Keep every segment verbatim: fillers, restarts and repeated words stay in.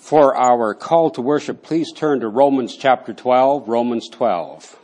For our call to worship, please turn to Romans chapter twelve, Romans twelve.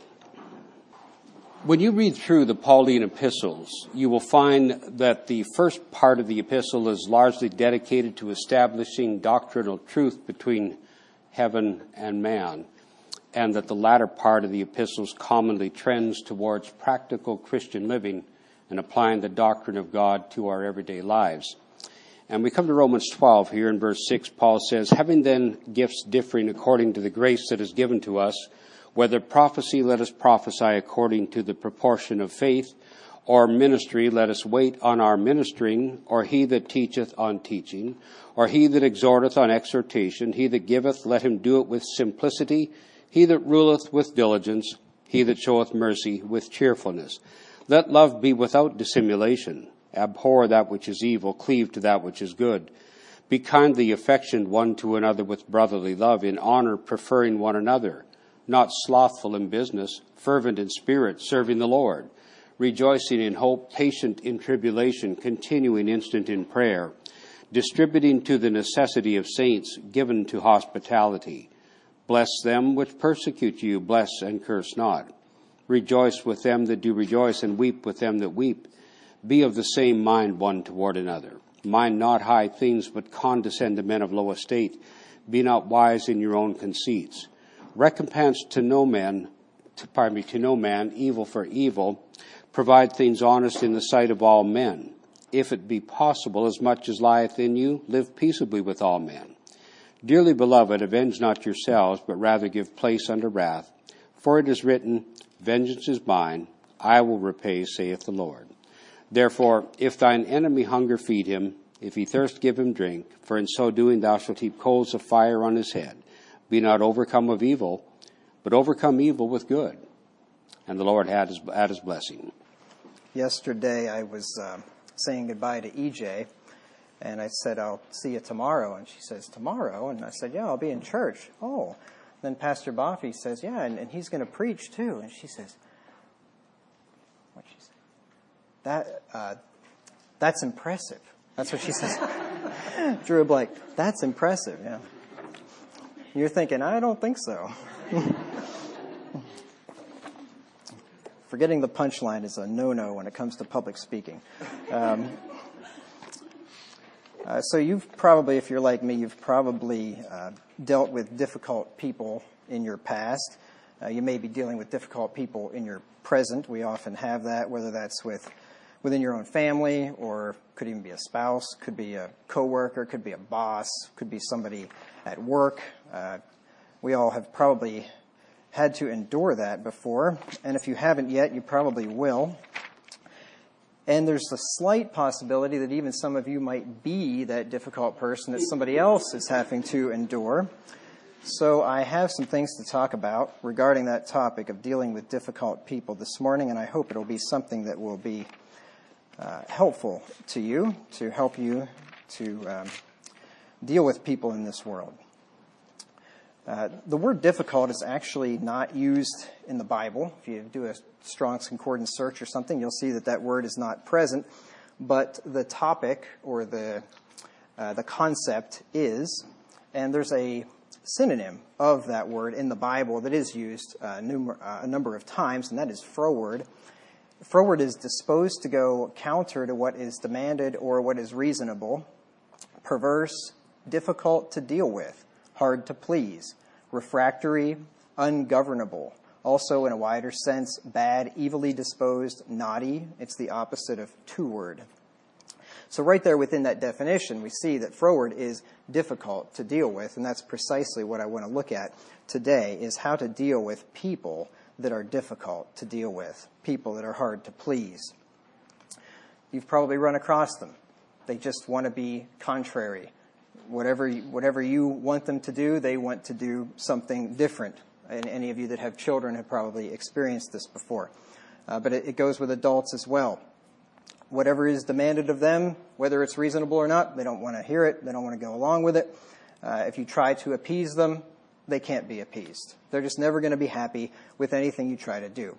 When you read through the Pauline epistles, you will find that the first part of the epistle is largely dedicated to establishing doctrinal truth between heaven and man, and that the latter part of the epistles commonly trends towards practical Christian living and applying the doctrine of God to our everyday lives. And we come to Romans twelve here in verse six. Paul says, having then gifts differing according to the grace that is given to us, whether prophecy, let us prophesy according to the proportion of faith, or ministry, let us wait on our ministering, or he that teacheth on teaching, or he that exhorteth on exhortation, he that giveth, let him do it with simplicity, he that ruleth with diligence, he that showeth mercy with cheerfulness. Let love be without dissimulation. Abhor that which is evil, cleave to that which is good. Be kindly affectioned one to another with brotherly love, in honor preferring one another, not slothful in business, fervent in spirit, serving the Lord, rejoicing in hope, patient in tribulation, continuing instant in prayer, distributing to the necessity of saints, given to hospitality. Bless them which persecute you, bless and curse not. Rejoice with them that do rejoice, and weep with them that weep. Be of the same mind one toward another. Mind not high things, but condescend to men of low estate. Be not wise in your own conceits. Recompense to no man, to, pardon me, to no man evil for evil. Provide things honest in the sight of all men. If it be possible, as much as lieth in you, live peaceably with all men. Dearly beloved, avenge not yourselves, but rather give place unto wrath. For it is written, vengeance is mine, I will repay, saith the Lord. Therefore, if thine enemy hunger, feed him. If he thirst, give him drink. For in so doing thou shalt heap coals of fire on his head. Be not overcome of evil, but overcome evil with good. And the Lord had his, had his blessing. Yesterday I was uh, saying goodbye to E J, and I said, I'll see you tomorrow. And she says, tomorrow? And I said, yeah, I'll be in church. Oh. Then Pastor Boffey says, yeah, and, and he's going to preach too. And she says, what'd she say? That, uh, that's impressive. That's what she says. Drew, like, that's impressive, yeah. You're thinking, I don't think so. Forgetting the punchline is a no-no when it comes to public speaking. Um, uh, so you've probably, if you're like me, you've probably uh, dealt with difficult people in your past. Uh, you may be dealing with difficult people in your present. We often have that, whether that's with within your own family, or could even be a spouse, could be a coworker, could be a boss, could be somebody at work. Uh, we all have probably had to endure that before, and if you haven't yet, you probably will. And there's a slight possibility that even some of you might be that difficult person that somebody else is having to endure. So I have some things to talk about regarding that topic of dealing with difficult people this morning, and I hope it'll be something that will be uh, helpful to you, to help you to um, deal with people in this world. Uh, the word difficult is actually not used in the Bible. If you do a Strong's Concordance search or something, you'll see that that word is not present. But the topic or the uh, the concept is, and there's a synonym of that word in the Bible that is used uh, numer- uh, a number of times, and that is froward. Froward is disposed to go counter to what is demanded or what is reasonable, perverse, difficult to deal with, hard to please, refractory, ungovernable. Also, in a wider sense, bad, evilly disposed, naughty. It's the opposite of toward. So right there within that definition, we see that froward is difficult to deal with, and that's precisely what I want to look at today, is how to deal with people that are difficult to deal with, people that are hard to please. You've probably run across them. They just want to be contrary. Whatever you, whatever you want them to do, they want to do something different. And any of you that have children have probably experienced this before. Uh, but it, it goes with adults as well. Whatever is demanded of them, whether it's reasonable or not, they don't want to hear it. They don't want to go along with it. Uh, if you try to appease them, they can't be appeased. They're just never going to be happy with anything you try to do.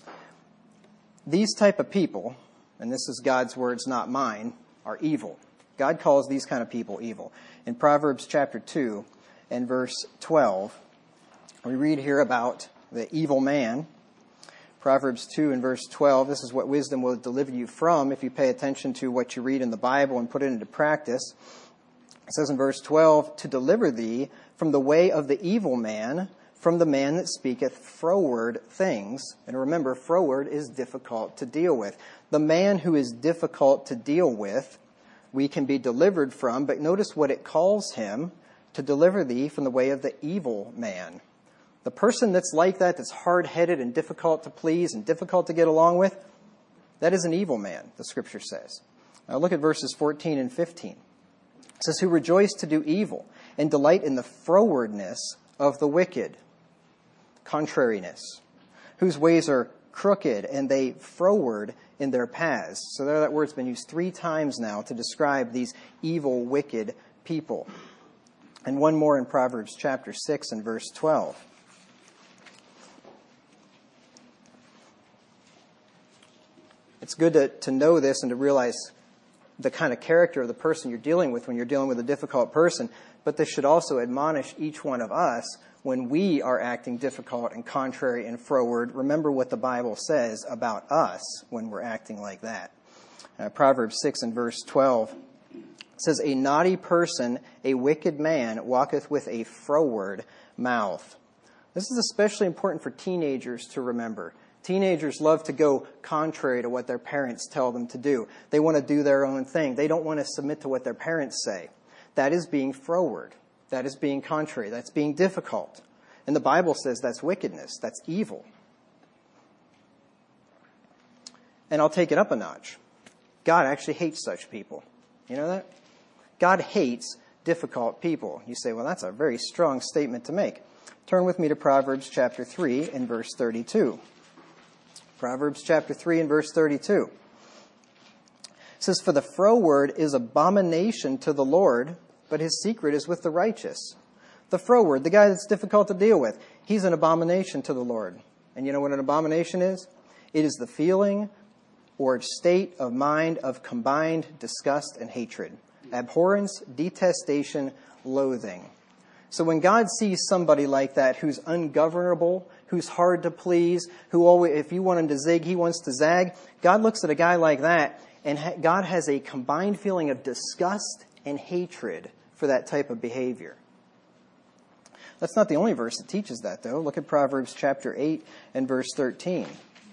These type of people, and this is God's words, not mine, are evil. God calls these kind of people evil. In Proverbs chapter two and verse twelve, we read here about the evil man. Proverbs two and verse twelve, this is what wisdom will deliver you from if you pay attention to what you read in the Bible and put it into practice. It says in verse twelve, to deliver thee from the way of the evil man, from the man that speaketh froward things. And remember, froward is difficult to deal with. The man who is difficult to deal with, we can be delivered from, but notice what it calls him, to deliver thee from the way of the evil man. The person that's like that, that's hard-headed and difficult to please and difficult to get along with, that is an evil man, the Scripture says. Now look at verses fourteen and fifteen. It says, who rejoice to do evil and delight in the frowardness of the wicked, contrariness, whose ways are crooked and they froward in their paths. So there that word's been used three times now to describe these evil, wicked people. And one more in Proverbs chapter six and verse twelve. It's good to, to know this and to realize the kind of character of the person you're dealing with when you're dealing with a difficult person. But this should also admonish each one of us when we are acting difficult and contrary and froward. Remember what the Bible says about us when we're acting like that. Uh, Proverbs six and verse twelve says, a naughty person, a wicked man, walketh with a froward mouth. This is especially important for teenagers to remember. Teenagers love to go contrary to what their parents tell them to do. They want to do their own thing. They don't want to submit to what their parents say. That is being froward. That is being contrary. That's being difficult. And the Bible says that's wickedness. That's evil. And I'll take it up a notch. God actually hates such people. You know that? God hates difficult people. You say, well, that's a very strong statement to make. Turn with me to Proverbs chapter three and verse thirty-two. Proverbs chapter three and verse thirty-two. It says, for the froward is abomination to the Lord, but his secret is with the righteous. The froward, the guy that's difficult to deal with, he's an abomination to the Lord. And you know what an abomination is? It is the feeling or state of mind of combined disgust and hatred. Abhorrence, detestation, loathing. So when God sees somebody like that who's ungovernable, who's hard to please, who always, if you want him to zig, he wants to zag, God looks at a guy like that, and ha- God has a combined feeling of disgust and hatred for that type of behavior. That's not the only verse that teaches that, though. Look at Proverbs chapter eight and verse thirteen.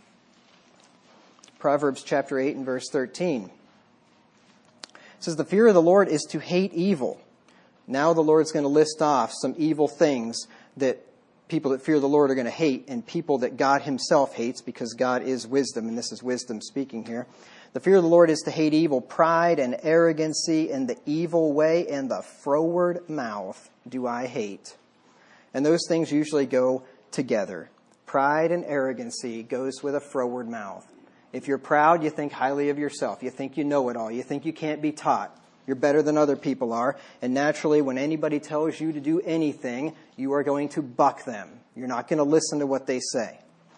Proverbs chapter eight and verse thirteen. It says, the fear of the Lord is to hate evil. Now the Lord's going to list off some evil things that people that fear the Lord are going to hate, and people that God himself hates, because God is wisdom, and this is wisdom speaking here. The fear of the Lord is to hate evil, pride and arrogancy and the evil way and the froward mouth do I hate. And those things usually go together. Pride and arrogancy goes with a froward mouth. If you're proud, you think highly of yourself. You think you know it all. You think you can't be taught. You're better than other people are. And naturally, when anybody tells you to do anything, you are going to buck them. You're not going to listen to what they say.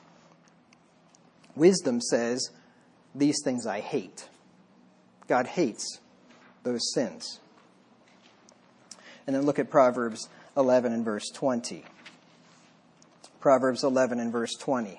Wisdom says, these things I hate. God hates those sins. And then look at Proverbs eleven and verse twenty. Proverbs eleven and verse twenty.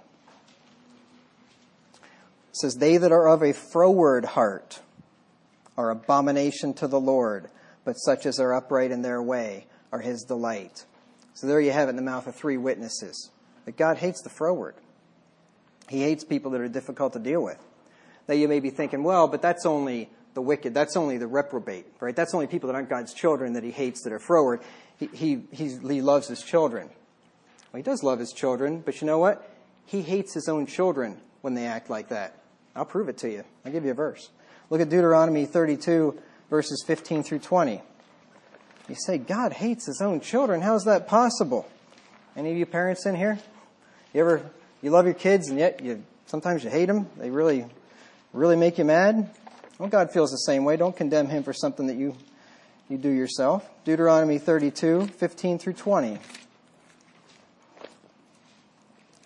It says, they that are of a froward heart are abomination to the Lord, but such as are upright in their way are his delight. So there you have it in the mouth of three witnesses. That God hates the froward. He hates people that are difficult to deal with. Now you may be thinking, well, but that's only the wicked. That's only the reprobate, right? That's only people that aren't God's children that he hates that are froward. He, he, he's, he loves his children. Well, he does love his children, but you know what? He hates his own children when they act like that. I'll prove it to you. I'll give you a verse. Look at Deuteronomy thirty-two, verses fifteen through twenty. You say, God hates his own children. How is that possible? Any of you parents in here? You ever, you love your kids and yet you sometimes you hate them? They really, really make you mad? Well, God feels the same way. Don't condemn him for something that you, you do yourself. Deuteronomy thirty-two, fifteen through twenty.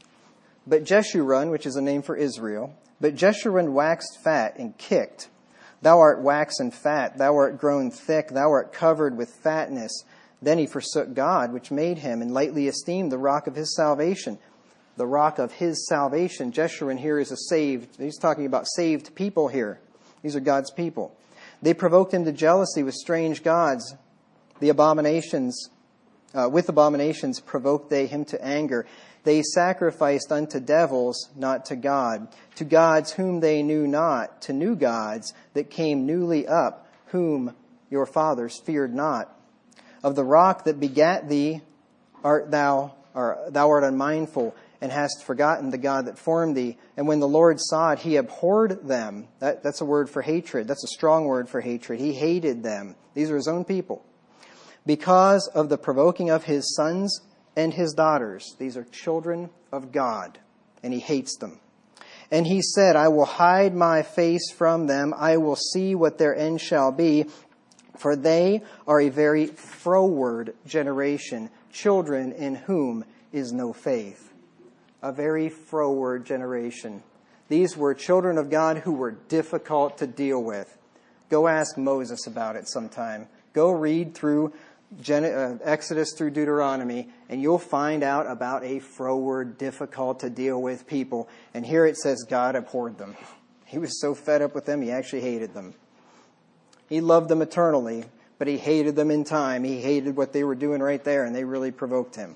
But Jeshurun, which is a name for Israel, but Jeshurun waxed fat and kicked, Thou art waxen fat, thou art grown thick, thou art covered with fatness. Then he forsook God, which made him, and lightly esteemed the rock of his salvation. The rock of his salvation. Jeshurun here is a saved, he's talking about saved people here. These are God's people. They provoked him to jealousy with strange gods. The abominations, uh, with abominations provoked they him to anger. They sacrificed unto devils, not to God, to gods whom they knew not, to new gods that came newly up, whom your fathers feared not. Of the rock that begat thee art thou, or thou art unmindful, and hast forgotten the God that formed thee. And when the Lord saw it, he abhorred them. That, that's a word for hatred. That's a strong word for hatred. He hated them. These are his own people. Because of the provoking of his sons and his daughters. These are children of God, and he hates them. And he said, I will hide my face from them. I will see what their end shall be. For they are a very froward generation, children in whom is no faith. A very froward generation. These were children of God who were difficult to deal with. Go ask Moses about it sometime. Go read through Gen- uh, Exodus through Deuteronomy, and you'll find out about a froward, difficult to deal with people. And here it says God abhorred them. He was so fed up with them, he actually hated them. He loved them eternally, but he hated them in time. He hated what they were doing right there, and they really provoked him.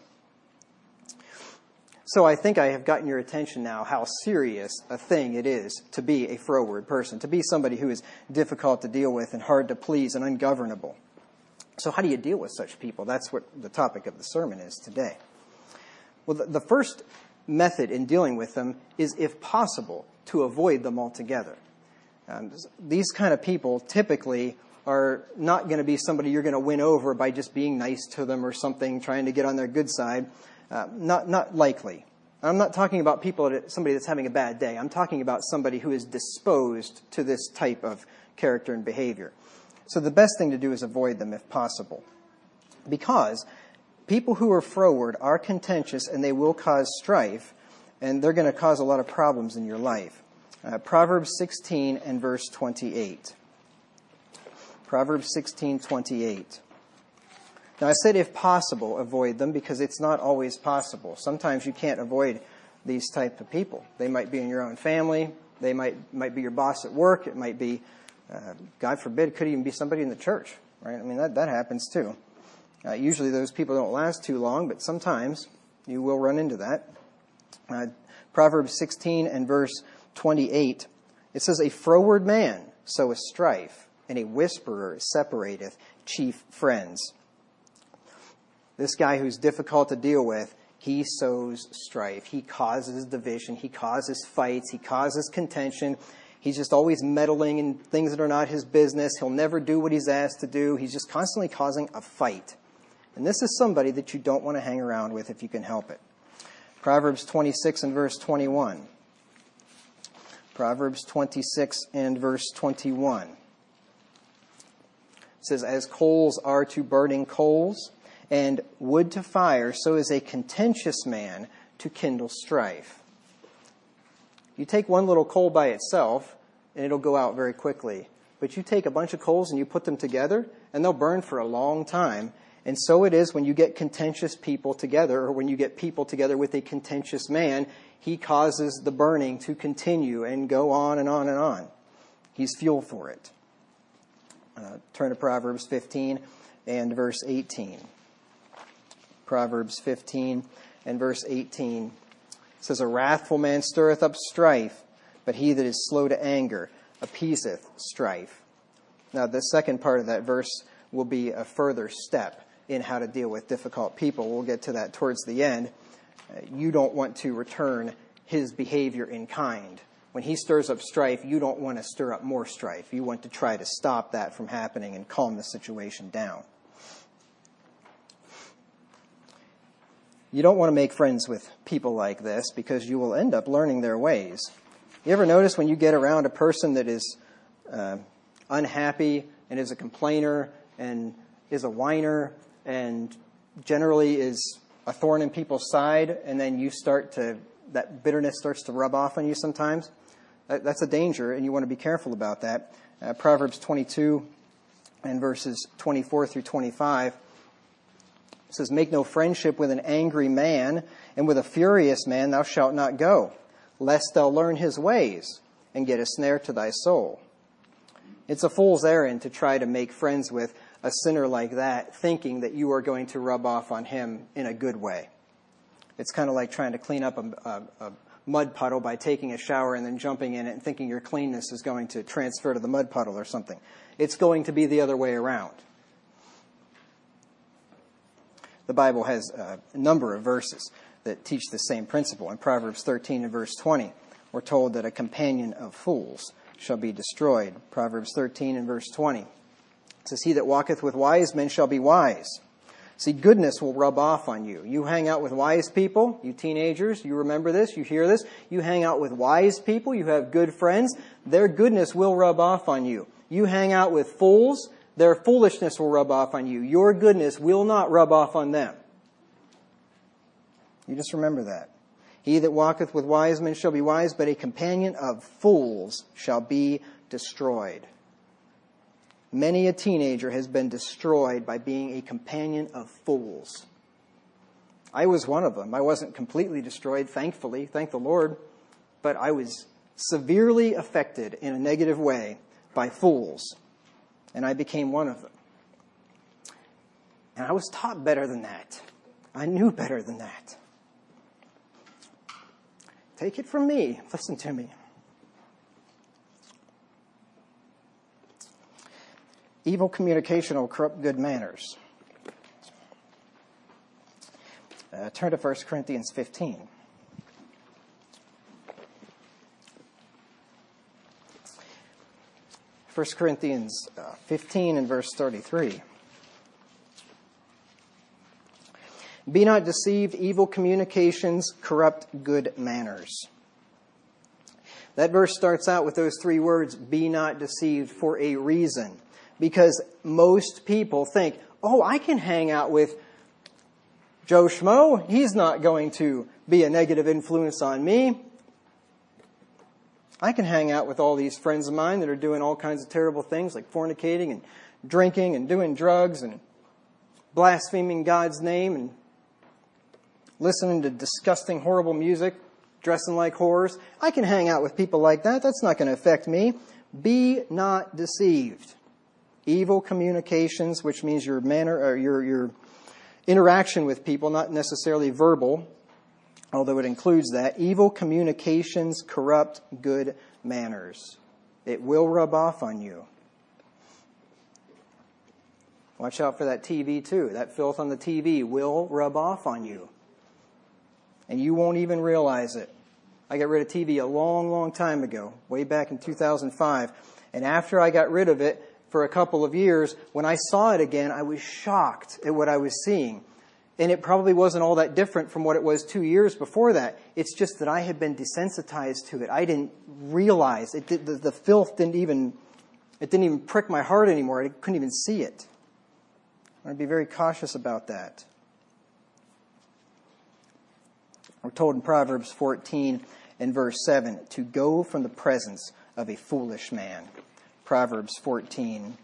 So I think I have gotten your attention now how serious a thing it is to be a froward person, to be somebody who is difficult to deal with and hard to please and ungovernable. So how do you deal with such people? That's what the topic of the sermon is today. Well, the first method in dealing with them is, if possible, to avoid them altogether. Um, these kind of people typically are not going to be somebody you're going to win over by just being nice to them or something, trying to get on their good side. Uh, not not likely. I'm not talking about people, that, somebody that's having a bad day. I'm talking about somebody who is disposed to this type of character and behavior. So the best thing to do is avoid them if possible. Because people who are froward are contentious and they will cause strife, and they're going to cause a lot of problems in your life. Uh, Proverbs sixteen and verse twenty-eight. Proverbs sixteen twenty-eight. Now I said if possible, avoid them, because it's not always possible. Sometimes you can't avoid these type of people. They might be in your own family. They might might be your boss at work. It might be, uh, God forbid, it could even be somebody in the church, right? I mean, that, that happens too. Uh, usually those people don't last too long, but sometimes you will run into that. Uh, Proverbs sixteen and verse twenty-eight, it says, a froward man soweth strife, and a whisperer separateth chief friends. This guy who's difficult to deal with, he sows strife. He causes division. He causes fights. He causes contention. He's just always meddling in things that are not his business. He'll never do what he's asked to do. He's just constantly causing a fight. And this is somebody that you don't want to hang around with if you can help it. Proverbs twenty-six and verse twenty-one. Proverbs twenty-six and verse twenty-one. It says, as coals are to burning coals, and wood to fire, so is a contentious man to kindle strife. You take one little coal by itself, and it'll go out very quickly. But you take a bunch of coals and you put them together, and they'll burn for a long time. And so it is when you get contentious people together, or when you get people together with a contentious man, he causes the burning to continue and go on and on and on. He's fuel for it. Uh, turn to Proverbs fifteen and verse eighteen. Proverbs fifteen and verse eighteen. It says, a wrathful man stirreth up strife, but he that is slow to anger appeaseth strife. Now, the second part of that verse will be a further step in how to deal with difficult people. We'll get to that towards the end. Uh, you don't want to return his behavior in kind. When he stirs up strife, you don't want to stir up more strife. You want to try to stop that from happening and calm the situation down. You don't want to make friends with people like this, because you will end up learning their ways. You ever notice when you get around a person that is uh, unhappy and is a complainer and is a whiner and generally is a thorn in people's side, and then you start to, that bitterness starts to rub off on you sometimes? That, that's a danger, and you want to be careful about that. Uh, Proverbs twenty-two and verses twenty-four through twenty-five says, "Make no friendship with an angry man, and with a furious man thou shalt not go, lest thou learn his ways, and get a snare to thy soul." It's a fool's errand to try to make friends with a sinner like that, thinking that you are going to rub off on him in a good way. It's kind of like trying to clean up a, a, a mud puddle by taking a shower and then jumping in it and thinking your cleanness is going to transfer to the mud puddle or something. It's going to be the other way around. The Bible has a number of verses that teach the same principle. In Proverbs thirteen and verse twenty, we're told that a companion of fools shall be destroyed. Proverbs thirteen and verse twenty. It says, "He that walketh with wise men shall be wise." See, goodness will rub off on you. You hang out with wise people, you teenagers, you remember this, you hear this. You hang out with wise people, you have good friends, their goodness will rub off on you. You hang out with fools, their foolishness will rub off on you. Your goodness will not rub off on them. You just remember that. "He that walketh with wise men shall be wise, but a companion of fools shall be destroyed." Many a teenager has been destroyed by being a companion of fools. I was one of them. I wasn't completely destroyed, thankfully, thank the Lord, but I was severely affected in a negative way by fools, and I became one of them. And I was taught better than that. I knew better than that. Take it from me. Listen to me. Evil communication will corrupt good manners. Uh, turn to First Corinthians fifteen. First Corinthians uh, fifteen and verse thirty-three. "Be not deceived, evil communications corrupt good manners." That verse starts out with those three words, "be not deceived," for a reason. Because most people think, oh, I can hang out with Joe Schmo. He's not going to be a negative influence on me. I can hang out with all these friends of mine that are doing all kinds of terrible things like fornicating and drinking and doing drugs and blaspheming God's name and listening to disgusting, horrible music, dressing like whores. I can hang out with people like that. That's not going to affect me. Be not deceived. Evil communications, which means your manner or your your interaction with people, not necessarily verbal, although it includes that. Evil communications corrupt good manners. It will rub off on you. Watch out for that T V too. That filth on the T V will rub off on you. And you won't even realize it. I got rid of T V a long, long time ago, way back in two thousand five. And after I got rid of it, for a couple of years, when I saw it again, I was shocked at what I was seeing. And it probably wasn't all that different from what it was two years before that. It's just that I had been desensitized to it. I didn't realize it. Did, the, the filth didn't even, it didn't even prick my heart anymore. I couldn't even see it. I want to be very cautious about that. We're told in Proverbs fourteen and verse seven to go from the presence of a foolish man. Proverbs fourteen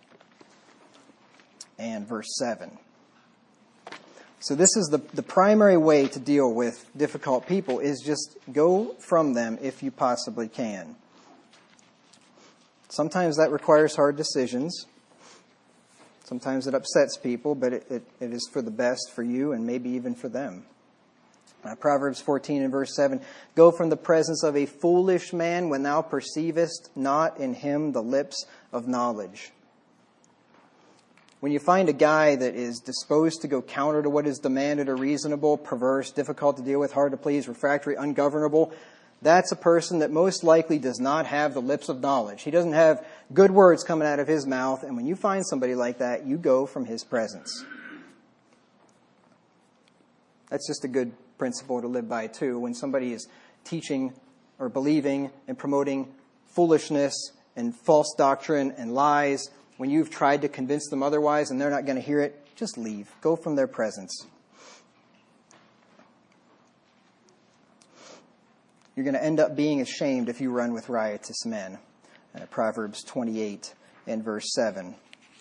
and verse seven. So this is the, the primary way to deal with difficult people is just go from them if you possibly can. Sometimes that requires hard decisions. Sometimes it upsets people, but it, it, it is for the best for you and maybe even for them. Uh, Proverbs fourteen and verse seven, go from the presence of a foolish man when thou perceivest not in him the lips of knowledge. When you find a guy that is disposed to go counter to what is demanded or reasonable, perverse, difficult to deal with, hard to please, refractory, ungovernable, that's a person that most likely does not have the lips of knowledge. He doesn't have good words coming out of his mouth, and when you find somebody like that, you go from his presence. That's just a good principle to live by too. When somebody is teaching or believing and promoting foolishness and false doctrine and lies, when you've tried to convince them otherwise and they're not going to hear it, just leave. Go from their presence. You're going to end up being ashamed if you run with riotous men. Uh, Proverbs twenty-eight and verse seven.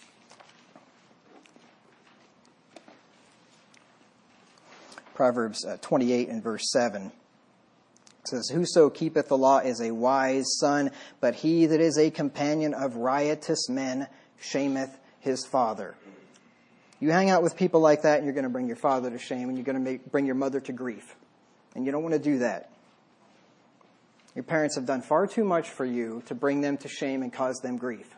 Proverbs uh, twenty-eight and verse seven. It says, "Whoso keepeth the law is a wise son, but he that is a companion of riotous men shameth his father." You hang out with people like that, and you're going to bring your father to shame, and you're going to make, bring your mother to grief. And you don't want to do that. Your parents have done far too much for you to bring them to shame and cause them grief.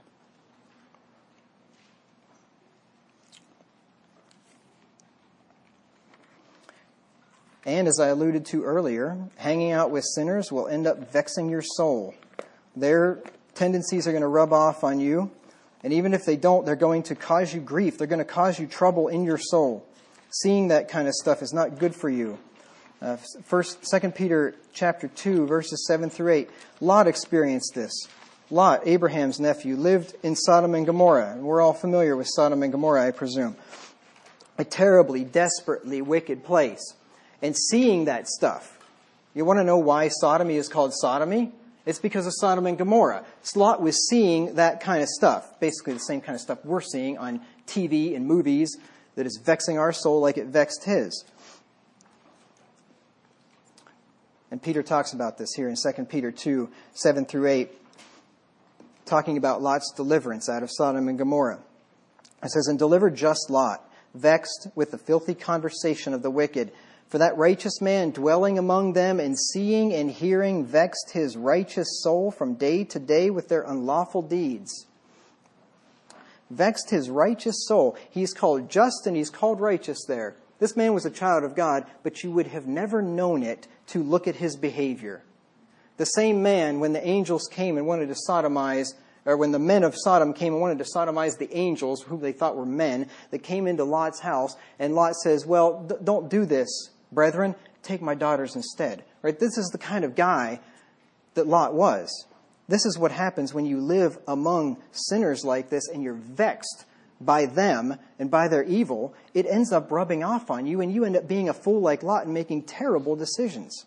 And as I alluded to earlier, hanging out with sinners will end up vexing your soul. Their tendencies are going to rub off on you. And even if they don't, they're going to cause you grief. They're going to cause you trouble in your soul. Seeing that kind of stuff is not good for you. Uh, First, Second Peter chapter two, verses seven through eight. Lot experienced this. Lot, Abraham's nephew, lived in Sodom and Gomorrah. And we're all familiar with Sodom and Gomorrah, I presume. A terribly, desperately wicked place. And seeing that stuff. You want to know why sodomy is called sodomy? It's because of Sodom and Gomorrah. Lot was seeing that kind of stuff. Basically the same kind of stuff we're seeing on T V and movies that is vexing our soul like it vexed his. And Peter talks about this here in Second Peter two, seven through eight, talking about Lot's deliverance out of Sodom and Gomorrah. It says, "And deliver just Lot, vexed with the filthy conversation of the wicked. For that righteous man dwelling among them and seeing and hearing vexed his righteous soul from day to day with their unlawful deeds." Vexed his righteous soul. He's called just and he's called righteous there. This man was a child of God, but you would have never known it to look at his behavior. The same man, when the angels came and wanted to sodomize, or when the men of Sodom came and wanted to sodomize the angels, whom they thought were men, that came into Lot's house, and Lot says, "Well, d- don't do this, brethren, take my daughters instead." Right? This is the kind of guy that Lot was. This is what happens when you live among sinners like this and you're vexed by them and by their evil. It ends up rubbing off on you and you end up being a fool like Lot and making terrible decisions.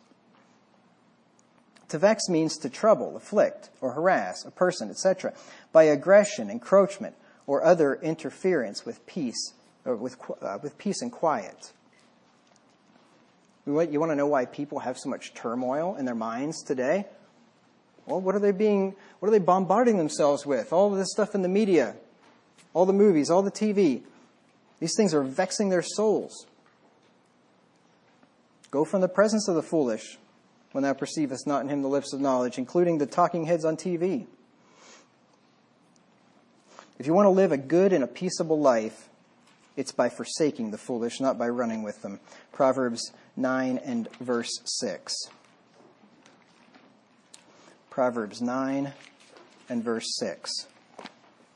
To vex means to trouble, afflict, or harass a person, et cetera, by aggression, encroachment, or other interference with peace, or with uh, with peace and quiet. You want to know why people have so much turmoil in their minds today? Well, what are they being, what are they bombarding themselves with? All of this stuff in the media, all the movies, all the T V. These things are vexing their souls. Go from the presence of the foolish when thou perceivest not in him the lips of knowledge, including the talking heads on T V. If you want to live a good and a peaceable life, it's by forsaking the foolish, not by running with them. Proverbs nine and verse six. Proverbs nine and verse six. It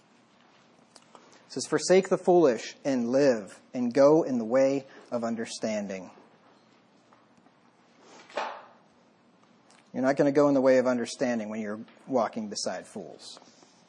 says, "Forsake the foolish and live, and go in the way of understanding." You're not going to go in the way of understanding when you're walking beside fools.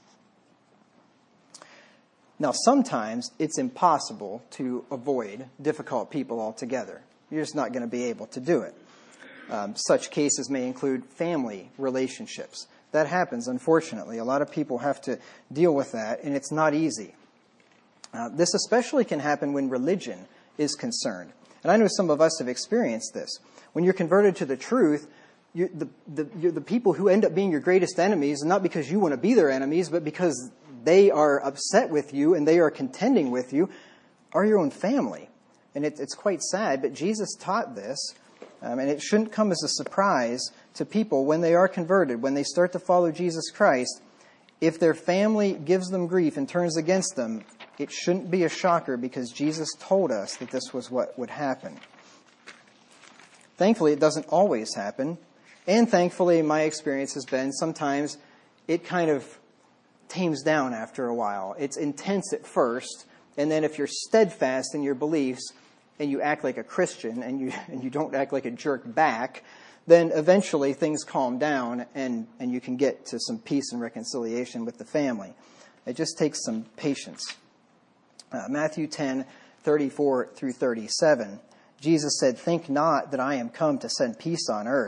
Now, sometimes it's impossible to avoid difficult people altogether. You're just not going to be able to do it. Um, such cases may include family relationships. That happens, unfortunately. A lot of people have to deal with that, and it's not easy. Uh, this especially can happen when religion is concerned. And I know some of us have experienced this. When you're converted to the truth, you, the, the, you're the people who end up being your greatest enemies, not because you want to be their enemies, but because they are upset with you and they are contending with you, are your own family. And it, it's quite sad, but Jesus taught this, um, and it shouldn't come as a surprise to people when they are converted, when they start to follow Jesus Christ. If their family gives them grief and turns against them, it shouldn't be a shocker because Jesus told us that this was what would happen. Thankfully, it doesn't always happen. And thankfully, my experience has been sometimes it kind of tames down after a while. It's intense at first, and then if you're steadfast in your beliefs and you act like a Christian and you and you don't act like a jerk back, then eventually things calm down and, and you can get to some peace and reconciliation with the family. It just takes some patience. Uh, Matthew ten, thirty-four through thirty-seven, Jesus said, "Think not that I am come to send peace on earth.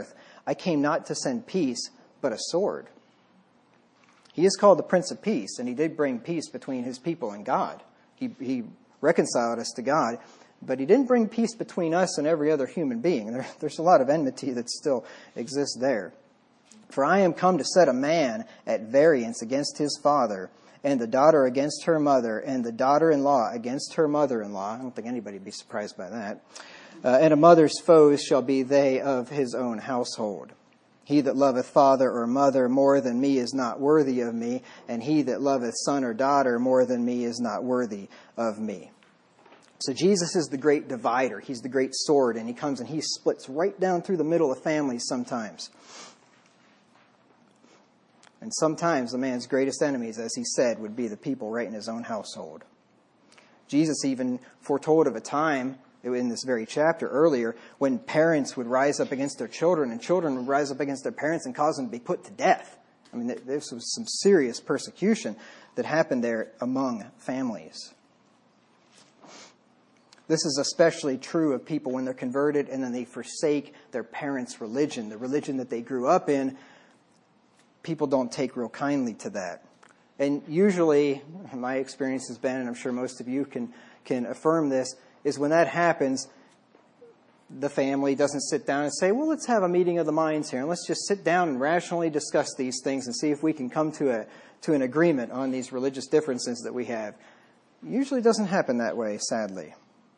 I came not to send peace, but a sword. He is called the Prince of Peace, and he did bring peace between his people and God. He, he reconciled us to God, but he didn't bring peace between us and every other human being. There, there's a lot of enmity that still exists there. For I am come to set a man at variance against his father, and the daughter against her mother, and the daughter-in-law against her mother-in-law. I don't think anybody would be surprised by that. Uh, and a mother's foes shall be they of his own household. He that loveth father or mother more than me is not worthy of me, and he that loveth son or daughter more than me is not worthy of me. So Jesus is the great divider. He's the great sword, and he comes and he splits right down through the middle of families sometimes. And sometimes the man's greatest enemies, as he said, would be the people right in his own household. Jesus even foretold of a time in this very chapter earlier when parents would rise up against their children and children would rise up against their parents and cause them to be put to death. I mean, this was some serious persecution that happened there among families. This is especially true of people when they're converted and then they forsake their parents' religion, the religion that they grew up in. People don't take real kindly to that. And usually, my experience has been, and I'm sure most of you can, can affirm this, is when that happens, the family doesn't sit down and say, well, let's have a meeting of the minds here, and let's just sit down and rationally discuss these things and see if we can come to a to an agreement on these religious differences that we have. It usually doesn't happen that way, sadly.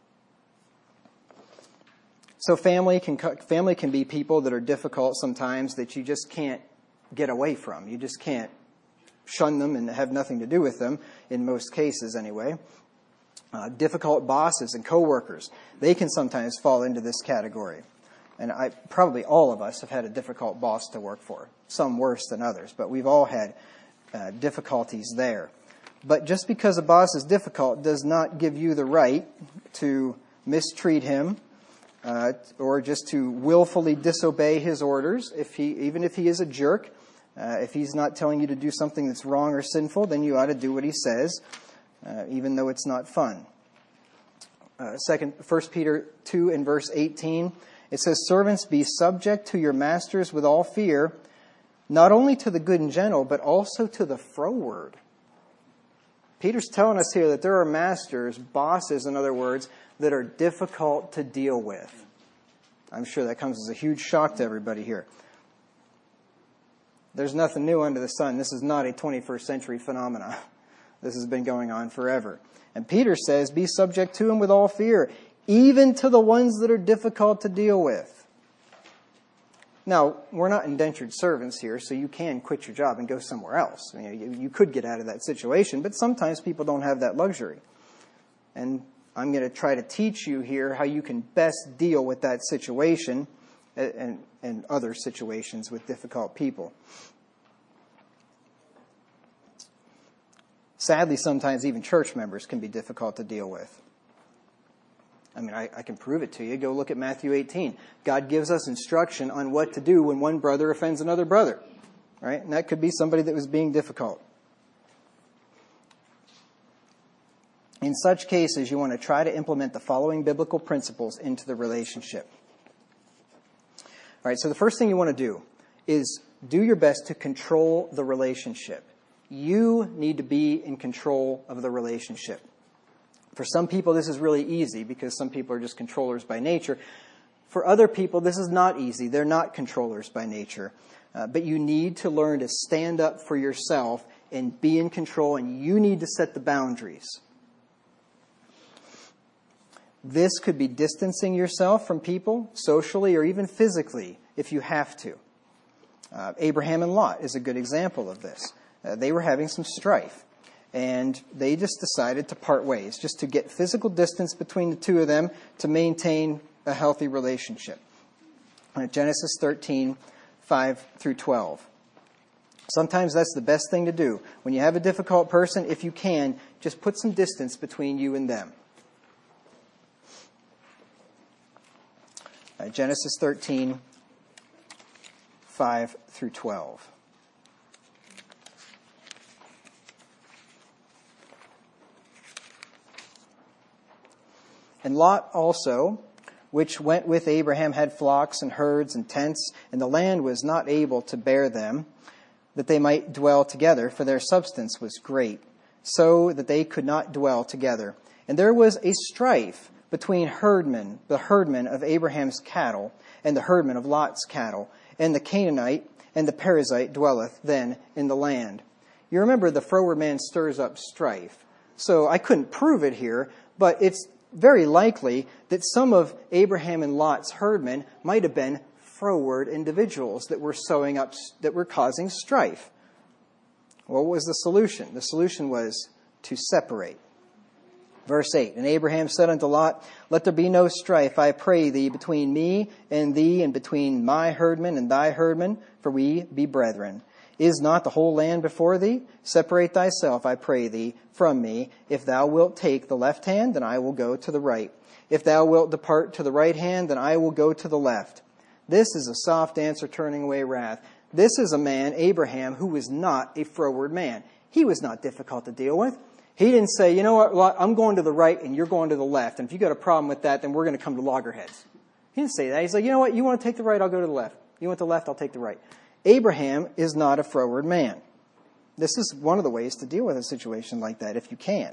So family can family can be people that are difficult sometimes that you just can't get away from. You just can't shun them and have nothing to do with them, in most cases anyway. Uh, difficult bosses and coworkers, they can sometimes fall into this category. And I probably all of us have had a difficult boss to work for, some worse than others, but we've all had uh, difficulties there. But just because a boss is difficult does not give you the right to mistreat him, Uh, or just to willfully disobey his orders. If he, even if he is a jerk, uh, if he's not telling you to do something that's wrong or sinful, then you ought to do what he says, uh, even though it's not fun. Uh, second, First Peter two in verse eighteen, it says, "Servants, be subject to your masters with all fear, not only to the good and gentle, but also to the froward." Peter's telling us here that there are masters, bosses, in other words, that are difficult to deal with. I'm sure that comes as a huge shock to everybody here. There's nothing new under the sun. This is not a twenty-first century phenomenon. This has been going on forever. And Peter says, be subject to him with all fear, even to the ones that are difficult to deal with. Now, we're not indentured servants here, so you can quit your job and go somewhere else. I mean, you, you could get out of that situation, but sometimes people don't have that luxury. And I'm going to try to teach you here how you can best deal with that situation and, and, and other situations with difficult people. Sadly, sometimes even church members can be difficult to deal with. I mean, I, I can prove it to you. Go look at Matthew eighteen. God gives us instruction on what to do when one brother offends another brother. Right? And that could be somebody that was being difficult. In such cases, you want to try to implement the following biblical principles into the relationship. All right, so the first thing you want to do is do your best to control the relationship. You need to be in control of the relationship. For some people, this is really easy because some people are just controllers by nature. For other people, this is not easy. They're not controllers by nature. Uh, but you need to learn to stand up for yourself and be in control, and you need to set the boundaries. This could be distancing yourself from people, socially or even physically, if you have to. Uh, Abraham and Lot is a good example of this. Uh, they were having some strife, and they just decided to part ways, just to get physical distance between the two of them to maintain a healthy relationship. Uh, Genesis thirteen, five through twelve. Sometimes that's the best thing to do. When you have a difficult person, if you can, just put some distance between you and them. Uh, Genesis thirteen, five through twelve. And Lot also which went with Abraham had flocks and herds and tents, and the land was not able to bear them, that they might dwell together, for their substance was great, so that they could not dwell together. And there was a strife between herdmen, the herdmen of Abraham's cattle, and the herdmen of Lot's cattle, and the Canaanite and the Perizzite dwelleth then in the land. You remember the froward man stirs up strife. So I couldn't prove it here, but it's very likely that some of Abraham and Lot's herdmen might have been froward individuals that were sowing up, that were causing strife. What was the solution? The solution was to separate. Verse eight, and Abraham said unto Lot, let there be no strife, I pray thee, between me and thee, and between my herdmen and thy herdmen, for we be brethren. Is not the whole land before thee? Separate thyself, I pray thee, from me. If thou wilt take the left hand, then I will go to the right. If thou wilt depart to the right hand, then I will go to the left. This is a soft answer turning away wrath. This is a man, Abraham, who was not a froward man. He was not difficult to deal with. He didn't say, you know what, Lot, I'm going to the right and you're going to the left. And if you've got a problem with that, then we're going to come to loggerheads. He didn't say that. He's like, you know what, you want to take the right, I'll go to the left. You want the left, I'll take the right. Abraham is not a froward man. This is one of the ways to deal with a situation like that, if you can.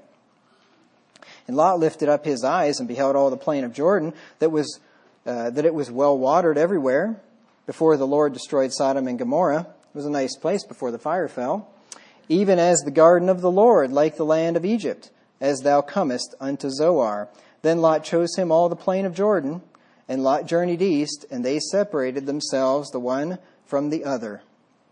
And Lot lifted up his eyes and beheld all the plain of Jordan, that was uh, that it was well watered everywhere, before the Lord destroyed Sodom and Gomorrah. It was a nice place before the fire fell. Even as the garden of the Lord, like the land of Egypt, as thou comest unto Zoar. Then Lot chose him all the plain of Jordan, and Lot journeyed east, and they separated themselves the one from the other.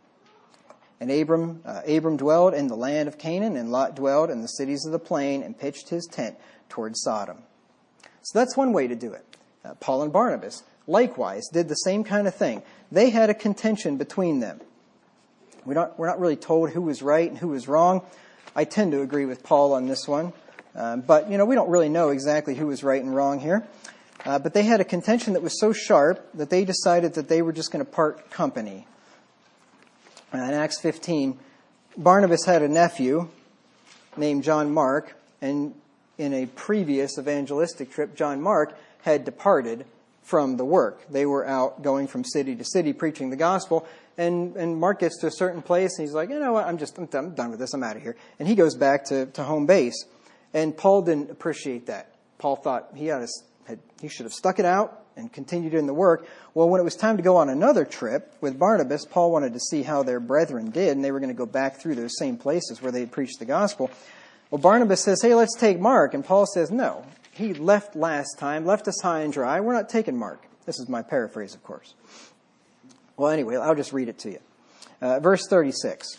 And Abram, uh, Abram dwelled in the land of Canaan, and Lot dwelled in the cities of the plain, and pitched his tent toward Sodom. So that's one way to do it. Uh, Paul and Barnabas, likewise, did the same kind of thing. They had a contention between them. We don't, we're not really told who was right and who was wrong. I tend to agree with Paul on this one. Um, but, you know, we don't really know exactly who was right and wrong here. Uh, but they had a contention that was so sharp that they decided that they were just going to part company. Uh, in Acts fifteen, Barnabas had a nephew named John Mark, and in a previous evangelistic trip, John Mark had departed from the work. They were out going from city to city preaching the gospel, and, and Mark gets to a certain place, and he's like, you know what, I'm just I'm done, I'm done with this, I'm out of here. And he goes back to, to home base. And Paul didn't appreciate that. Paul thought he ought to Had, he should have stuck it out and continued in the work. Well, when it was time to go on another trip with Barnabas, Paul wanted to see how their brethren did, and they were going to go back through those same places where they had preached the gospel. Well, Barnabas says, hey, let's take Mark. And Paul says, no. He left last time, left us high and dry. We're not taking Mark. This is my paraphrase, of course. Well, anyway, I'll just read it to you. Uh, verse thirty-six.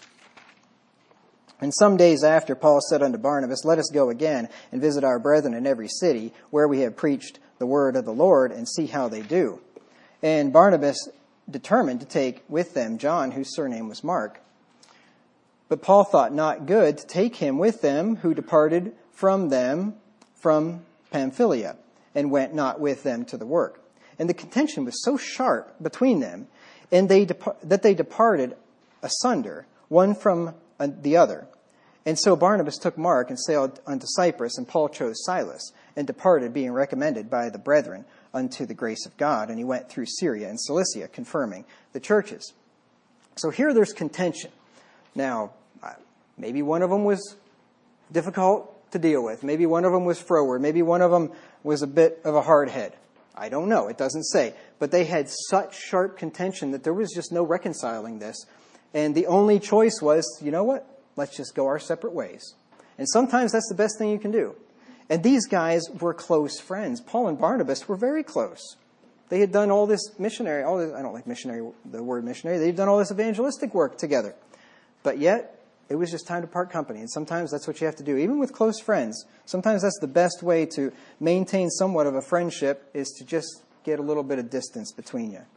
And some days after, Paul said unto Barnabas, let us go again and visit our brethren in every city where we have preached the word of the Lord, and see how they do. And Barnabas determined to take with them John, whose surname was Mark. But Paul thought not good to take him with them, who departed from them from Pamphylia, and went not with them to the work. And the contention was so sharp between them, and they dep- that they departed asunder, one from the other. And so Barnabas took Mark and sailed unto Cyprus, and Paul chose Silas, and departed, being recommended by the brethren unto the grace of God. And he went through Syria and Cilicia, confirming the churches. So here there's contention. Now, maybe one of them was difficult to deal with. Maybe one of them was froward. Maybe one of them was a bit of a hard head. I don't know. It doesn't say. But they had such sharp contention that there was just no reconciling this. And the only choice was, you know what? Let's just go our separate ways. And sometimes that's the best thing you can do. And these guys were close friends. Paul and Barnabas were very close. They had done all this missionary, all this, I don't like missionary, the word missionary. They'd done all this evangelistic work together. But yet, it was just time to part company. And sometimes that's what you have to do. Even with close friends, sometimes that's the best way to maintain somewhat of a friendship, is to just get a little bit of distance between you.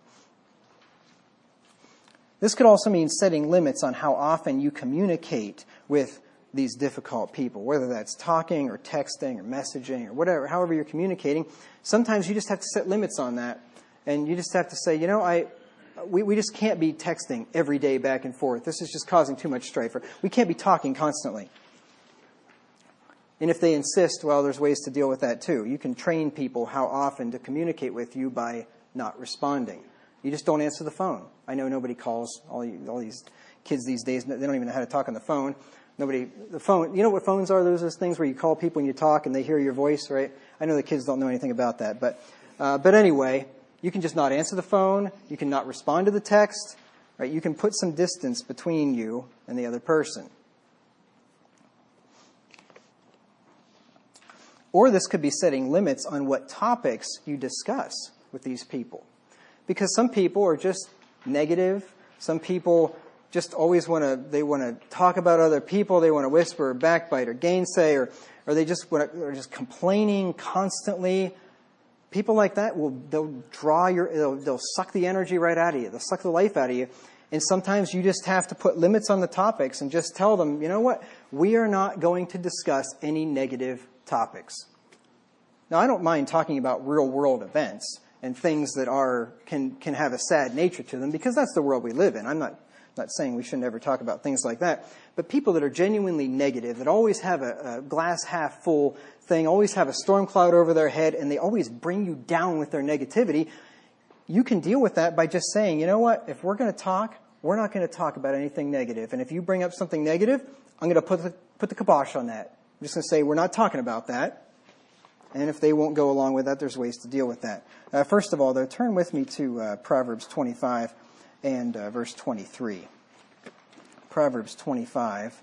This could also mean setting limits on how often you communicate with these difficult people, whether that's talking or texting or messaging or whatever, however you're communicating. Sometimes you just have to set limits on that, and you just have to say, you know, I, we, we just can't be texting every day back and forth. This is just causing too much strife. Or we can't be talking constantly. And if they insist, well, there's ways to deal with that too. You can train people how often to communicate with you by not responding. You just don't answer the phone. I know nobody calls. All, you, all these kids these days, they don't even know how to talk on the phone. Nobody, the phone, you know what phones are? Those are those things where you call people and you talk and they hear your voice, right? I know the kids don't know anything about that. But, uh, but anyway, you can just not answer the phone. You can not respond to the text, right? You can put some distance between you and the other person. Or this could be setting limits on what topics you discuss with these people. Because some people are just negative. Some people just always want to, they want to talk about other people. They want to whisper or backbite or gainsay, or, or they just want to, are just complaining constantly. People like that will, they'll draw your, they'll, they'll suck the energy right out of you. They'll suck the life out of you. And sometimes you just have to put limits on the topics and just tell them, you know what? We are not going to discuss any negative topics. Now, I don't mind talking about real world events and things that are can can have a sad nature to them, because that's the world we live in. I'm not not saying we shouldn't ever talk about things like that. But people that are genuinely negative, that always have a, a glass half full thing, always have a storm cloud over their head, and they always bring you down with their negativity, you can deal with that by just saying, you know what, if we're going to talk, we're not going to talk about anything negative. And if you bring up something negative, I'm going to put the, put the kibosh on that. I'm just going to say, we're not talking about that. And if they won't go along with that, there's ways to deal with that. Uh, first of all, though, turn with me to uh, Proverbs twenty-five and uh, verse twenty-three. Proverbs twenty-five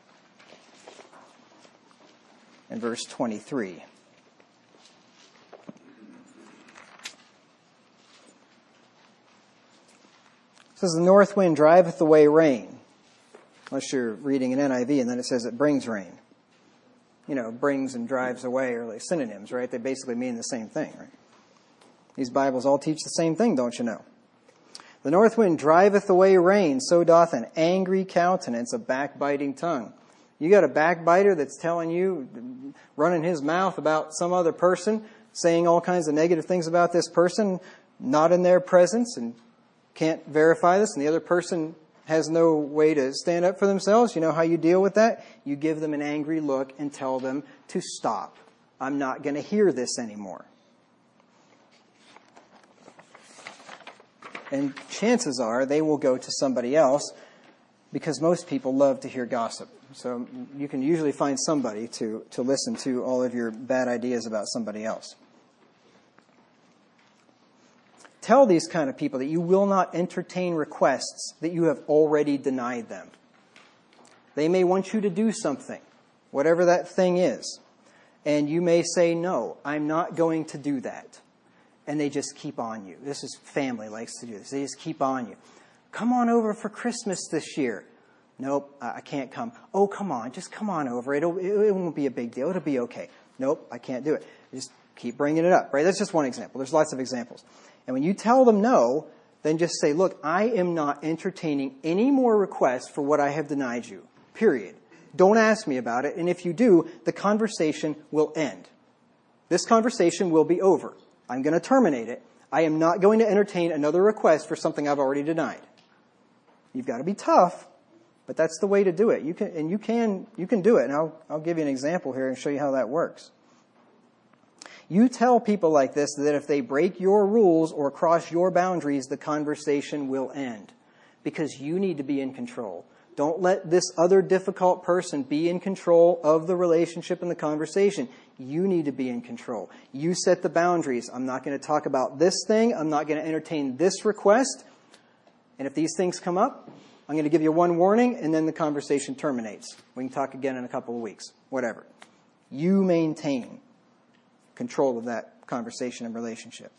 and verse twenty-three. It says, the north wind driveth away rain. Unless you're reading an N I V, and then it says it brings rain. You know, brings and drives away are like synonyms, right? They basically mean the same thing, right? These Bibles all teach the same thing, don't you know? The north wind driveth away rain, so doth an angry countenance a backbiting tongue. You got a backbiter that's telling you, running his mouth about some other person, saying all kinds of negative things about this person, not in their presence, and can't verify this, and the other person has no way to stand up for themselves. You know how you deal with that? You give them an angry look and tell them to stop. I'm not going to hear this anymore. And chances are they will go to somebody else, because most people love to hear gossip. So you can usually find somebody to, to listen to all of your bad ideas about somebody else. Tell these kind of people that you will not entertain requests that you have already denied them. They may want you to do something, whatever that thing is, and you may say, no, I'm not going to do that. And they just keep on you. This is family likes to do this. They just keep on you. Come on over for Christmas this year. Nope, I can't come. Oh, come on, just come on over. It'll, it won't be a big deal. It'll be okay. Nope, I can't do it. Just keep bringing it up, right? That's just one example. There's lots of examples. And when you tell them no, then just say, look, I am not entertaining any more requests for what I have denied you, period. Don't ask me about it. And if you do, the conversation will end. This conversation will be over. I'm going to terminate it. I am not going to entertain another request for something I've already denied. You've got to be tough, but that's the way to do it. You can, and you can, you can do it. And I'll, I'll give you an example here and show you how that works. You tell people like this that if they break your rules or cross your boundaries, the conversation will end, because you need to be in control. Don't let this other difficult person be in control of the relationship and the conversation. You need to be in control. You set the boundaries. I'm not going to talk about this thing. I'm not going to entertain this request. And if these things come up, I'm going to give you one warning, and then the conversation terminates. We can talk again in a couple of weeks, whatever. You maintain control of that conversation and relationship.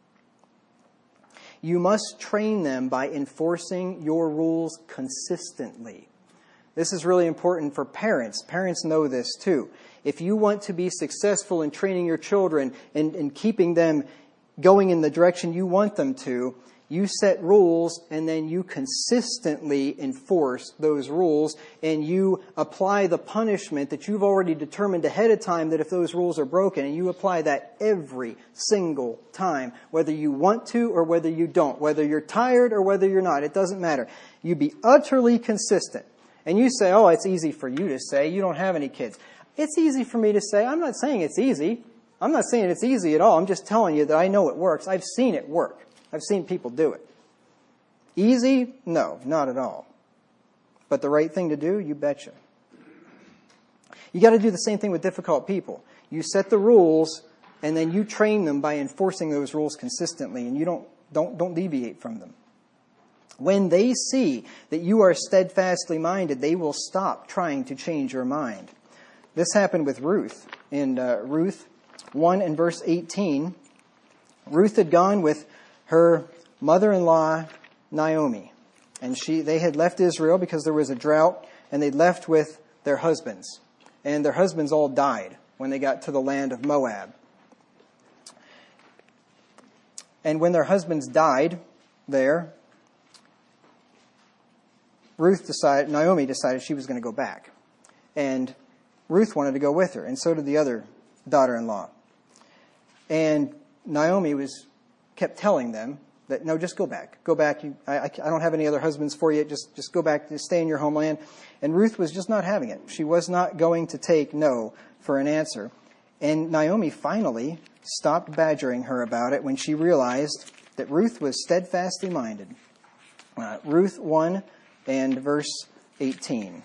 You must train them by enforcing your rules consistently. This is really important for parents. Parents know this too. If you want to be successful in training your children and, and keeping them going in the direction you want them to, you set rules and then you consistently enforce those rules, and you apply the punishment that you've already determined ahead of time that if those rules are broken, and you apply that every single time, whether you want to or whether you don't, whether you're tired or whether you're not, it doesn't matter. You be utterly consistent. And you say, oh, it's easy for you to say, you don't have any kids. It's easy for me to say. I'm not saying it's easy. I'm not saying it's easy at all. I'm just telling you that I know it works. I've seen it work. I've seen people do it. Easy? No, not at all. But the right thing to do? You betcha. You got to do the same thing with difficult people. You set the rules, and then you train them by enforcing those rules consistently, and you don't don't don't deviate from them. When they see that you are steadfastly minded, they will stop trying to change your mind. This happened with Ruth. In uh, Ruth one and verse eighteen, Ruth had gone with her mother-in-law, Naomi. And she they had left Israel because there was a drought, and they'd left with their husbands. And their husbands all died when they got to the land of Moab. And when their husbands died there, Ruth decided, Naomi decided she was going to go back. And Ruth wanted to go with her, and so did the other daughter-in-law. And Naomi was kept telling them that, no, just go back. Go back. You, I, I don't have any other husbands for you. Just, just go back. Just stay in your homeland. And Ruth was just not having it. She was not going to take no for an answer. And Naomi finally stopped badgering her about it when she realized that Ruth was steadfastly minded. Uh, Ruth one and verse eighteen.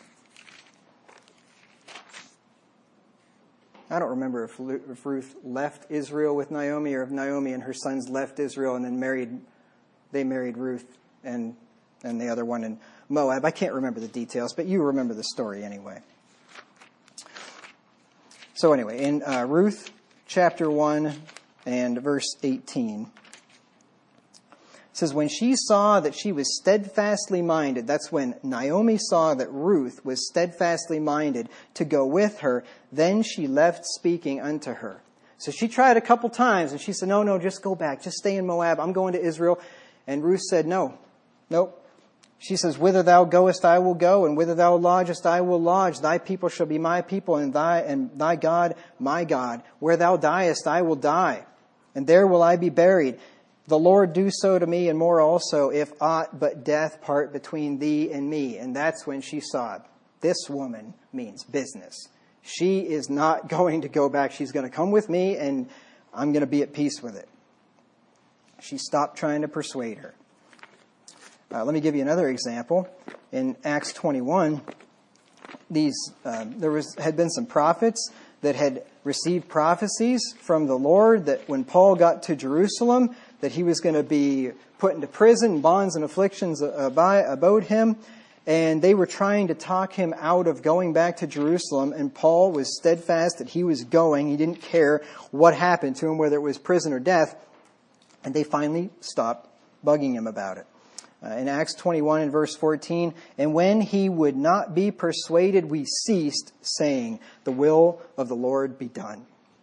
I don't remember if, if Ruth left Israel with Naomi, or if Naomi and her sons left Israel and then married, they married Ruth and and the other one in Moab. I can't remember the details, but you remember the story anyway. So anyway, in uh, Ruth chapter one and verse eighteen, it says, when she saw that she was steadfastly minded, that's when Naomi saw that Ruth was steadfastly minded to go with her, then she left speaking unto her. So she tried a couple times, and she said, no, no, just go back. Just stay in Moab. I'm going to Israel. And Ruth said, no, nope. She says, whither thou goest, I will go, and whither thou lodgest, I will lodge. Thy people shall be my people, and thy and thy God, my God. Where thou diest, I will die, and there will I be buried. The Lord do so to me, and more also, if aught but death part between thee and me. And that's when she saw, this woman means business. She is not going to go back. She's going to come with me, and I'm going to be at peace with it. She stopped trying to persuade her. Uh, let me give you another example. In Acts twenty-one, these uh, there was had been some prophets that had received prophecies from the Lord that when Paul got to Jerusalem, that he was going to be put into prison, bonds and afflictions abode him. And they were trying to talk him out of going back to Jerusalem. And Paul was steadfast that he was going. He didn't care what happened to him, whether it was prison or death. And they finally stopped bugging him about it. Uh, in Acts twenty-one and verse fourteen, and when he would not be persuaded, we ceased, saying, the will of the Lord be done.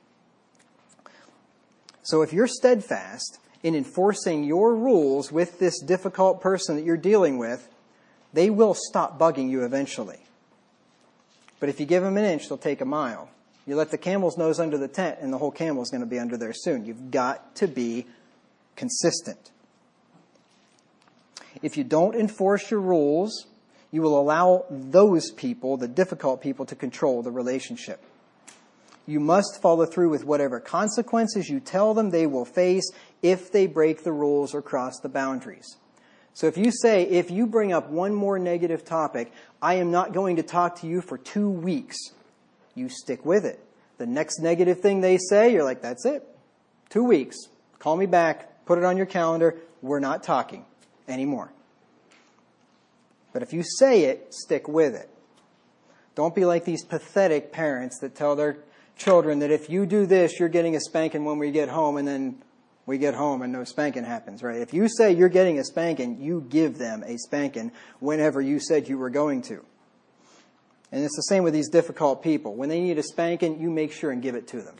So if you're steadfast in enforcing your rules with this difficult person that you're dealing with, they will stop bugging you eventually. But if you give them an inch, they'll take a mile. You let the camel's nose under the tent, and the whole camel's going to be under there soon. You've got to be consistent. If you don't enforce your rules, you will allow those people, the difficult people, to control the relationship. You must follow through with whatever consequences you tell them they will face if they break the rules or cross the boundaries. So if you say, if you bring up one more negative topic, I am not going to talk to you for two weeks. You stick with it. The next negative thing they say, you're like, that's it. Two weeks. Call me back. Put it on your calendar. We're not talking anymore. But if you say it, stick with it. Don't be like these pathetic parents that tell their children that if you do this, you're getting a spanking when we get home, and then we get home and no spanking happens, right? If you say you're getting a spanking, you give them a spanking whenever you said you were going to. And it's the same with these difficult people. When they need a spanking, you make sure and give it to them.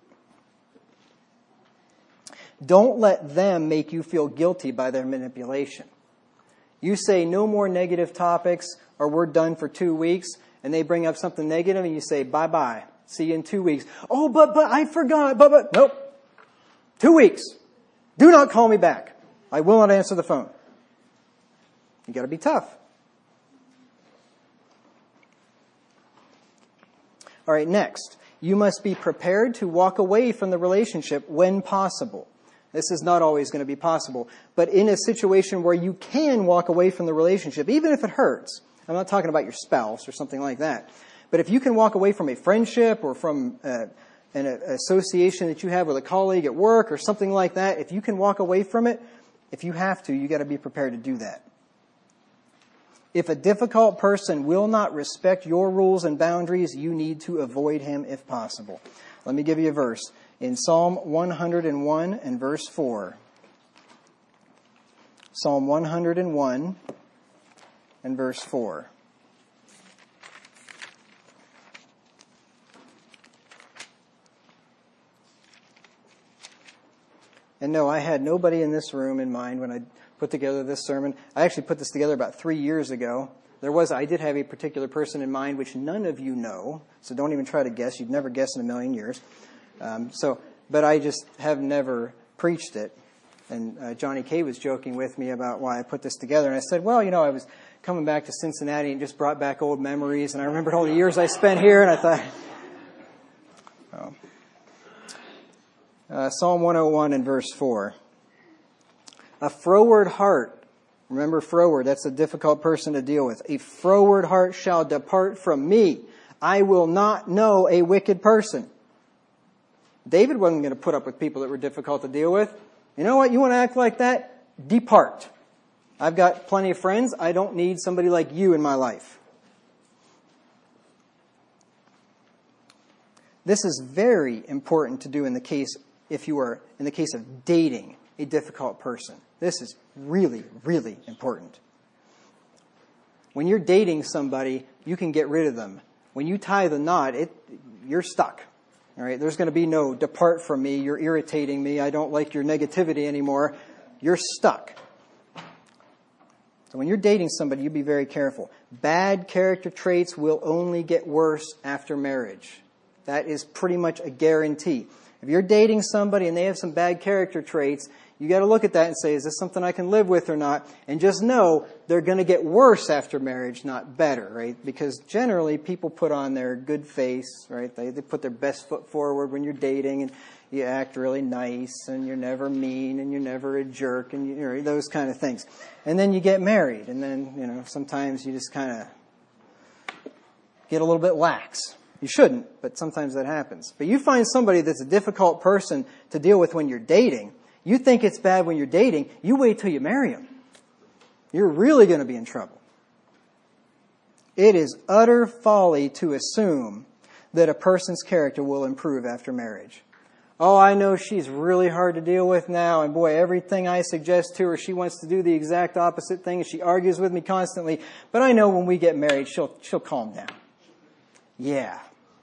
Don't let them make you feel guilty by their manipulation. You say no more negative topics, or we're done for two weeks, and they bring up something negative, and you say, bye-bye. See you in two weeks. Oh, but, but, I forgot, but, but, nope. Two weeks. Do not call me back. I will not answer the phone. You got to be tough. All right, next. You must be prepared to walk away from the relationship when possible. This is not always going to be possible. But in a situation where you can walk away from the relationship, even if it hurts, I'm not talking about your spouse or something like that, but if you can walk away from a friendship or from uh, an association that you have with a colleague at work or something like that, if you can walk away from it, if you have to, you got to be prepared to do that. If a difficult person will not respect your rules and boundaries, you need to avoid him if possible. Let me give you a verse. In Psalm one hundred one and verse four. Psalm one hundred one and verse four. And no, I had nobody in this room in mind when I put together this sermon. I actually put this together about three years ago. There was, I did have a particular person in mind, which none of you know, so don't even try to guess. You'd never guess in a million years. Um, so, but I just have never preached it. And uh, Johnny Kay was joking with me about why I put this together. And I said, well, you know, I was coming back to Cincinnati and just brought back old memories. And I remembered all the years I spent here, and I thought, oh. Uh, Psalm one oh one and verse four. A froward heart, remember froward, that's a difficult person to deal with. A froward heart shall depart from me. I will not know a wicked person. David wasn't going to put up with people that were difficult to deal with. You know what? You want to act like that? Depart. I've got plenty of friends. I don't need somebody like you in my life. This is very important to do in the case, if you are in the case of dating a difficult person. This is really, really important. When you're dating somebody, you can get rid of them. When you tie the knot, it, you're stuck. All right, there's going to be no depart from me, you're irritating me, I don't like your negativity anymore. You're stuck. So when you're dating somebody, you be very careful. Bad character traits will only get worse after marriage. That is pretty much a guarantee. If you're dating somebody and they have some bad character traits, you got to look at that and say, is this something I can live with or not? And just know they're going to get worse after marriage, not better, right? Because generally people put on their good face, right? They, they put their best foot forward when you're dating, and you act really nice, and you're never mean, and you're never a jerk, and you, you know, those kind of things. And then you get married, and then, you know, sometimes you just kind of get a little bit lax. You shouldn't, but sometimes that happens. But you find somebody that's a difficult person to deal with when you're dating. You think it's bad when you're dating. You wait till you marry him. You're really going to be in trouble. It is utter folly to assume that a person's character will improve after marriage. Oh, I know she's really hard to deal with now, and boy, everything I suggest to her, she wants to do the exact opposite thing, and she argues with me constantly. But I know when we get married, she'll she'll calm down. Yeah.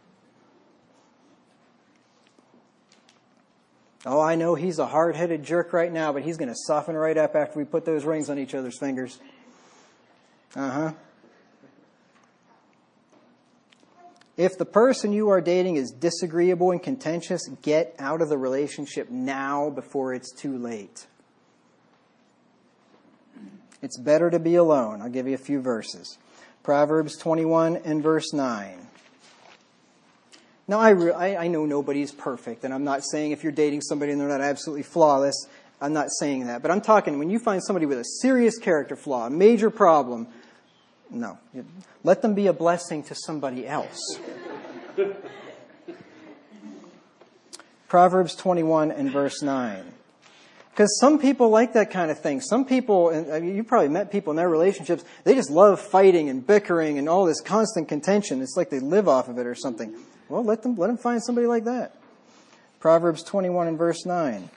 Oh, I know he's a hard-headed jerk right now, but he's going to soften right up after we put those rings on each other's fingers. Uh-huh. If the person you are dating is disagreeable and contentious, get out of the relationship now before it's too late. It's better to be alone. I'll give you a few verses. Proverbs twenty-one and verse nine. Now, I, re- I, I know nobody's perfect, and I'm not saying if you're dating somebody and they're not absolutely flawless, I'm not saying that. But I'm talking when you find somebody with a serious character flaw, a major problem, no. Let them be a blessing to somebody else. Proverbs twenty-one and verse nine. Because some people like that kind of thing. Some people, and I mean, you probably met people in their relationships, they just love fighting and bickering and all this constant contention. It's like they live off of it or something. Well, let them let them find somebody like that. Proverbs twenty-one and verse nine.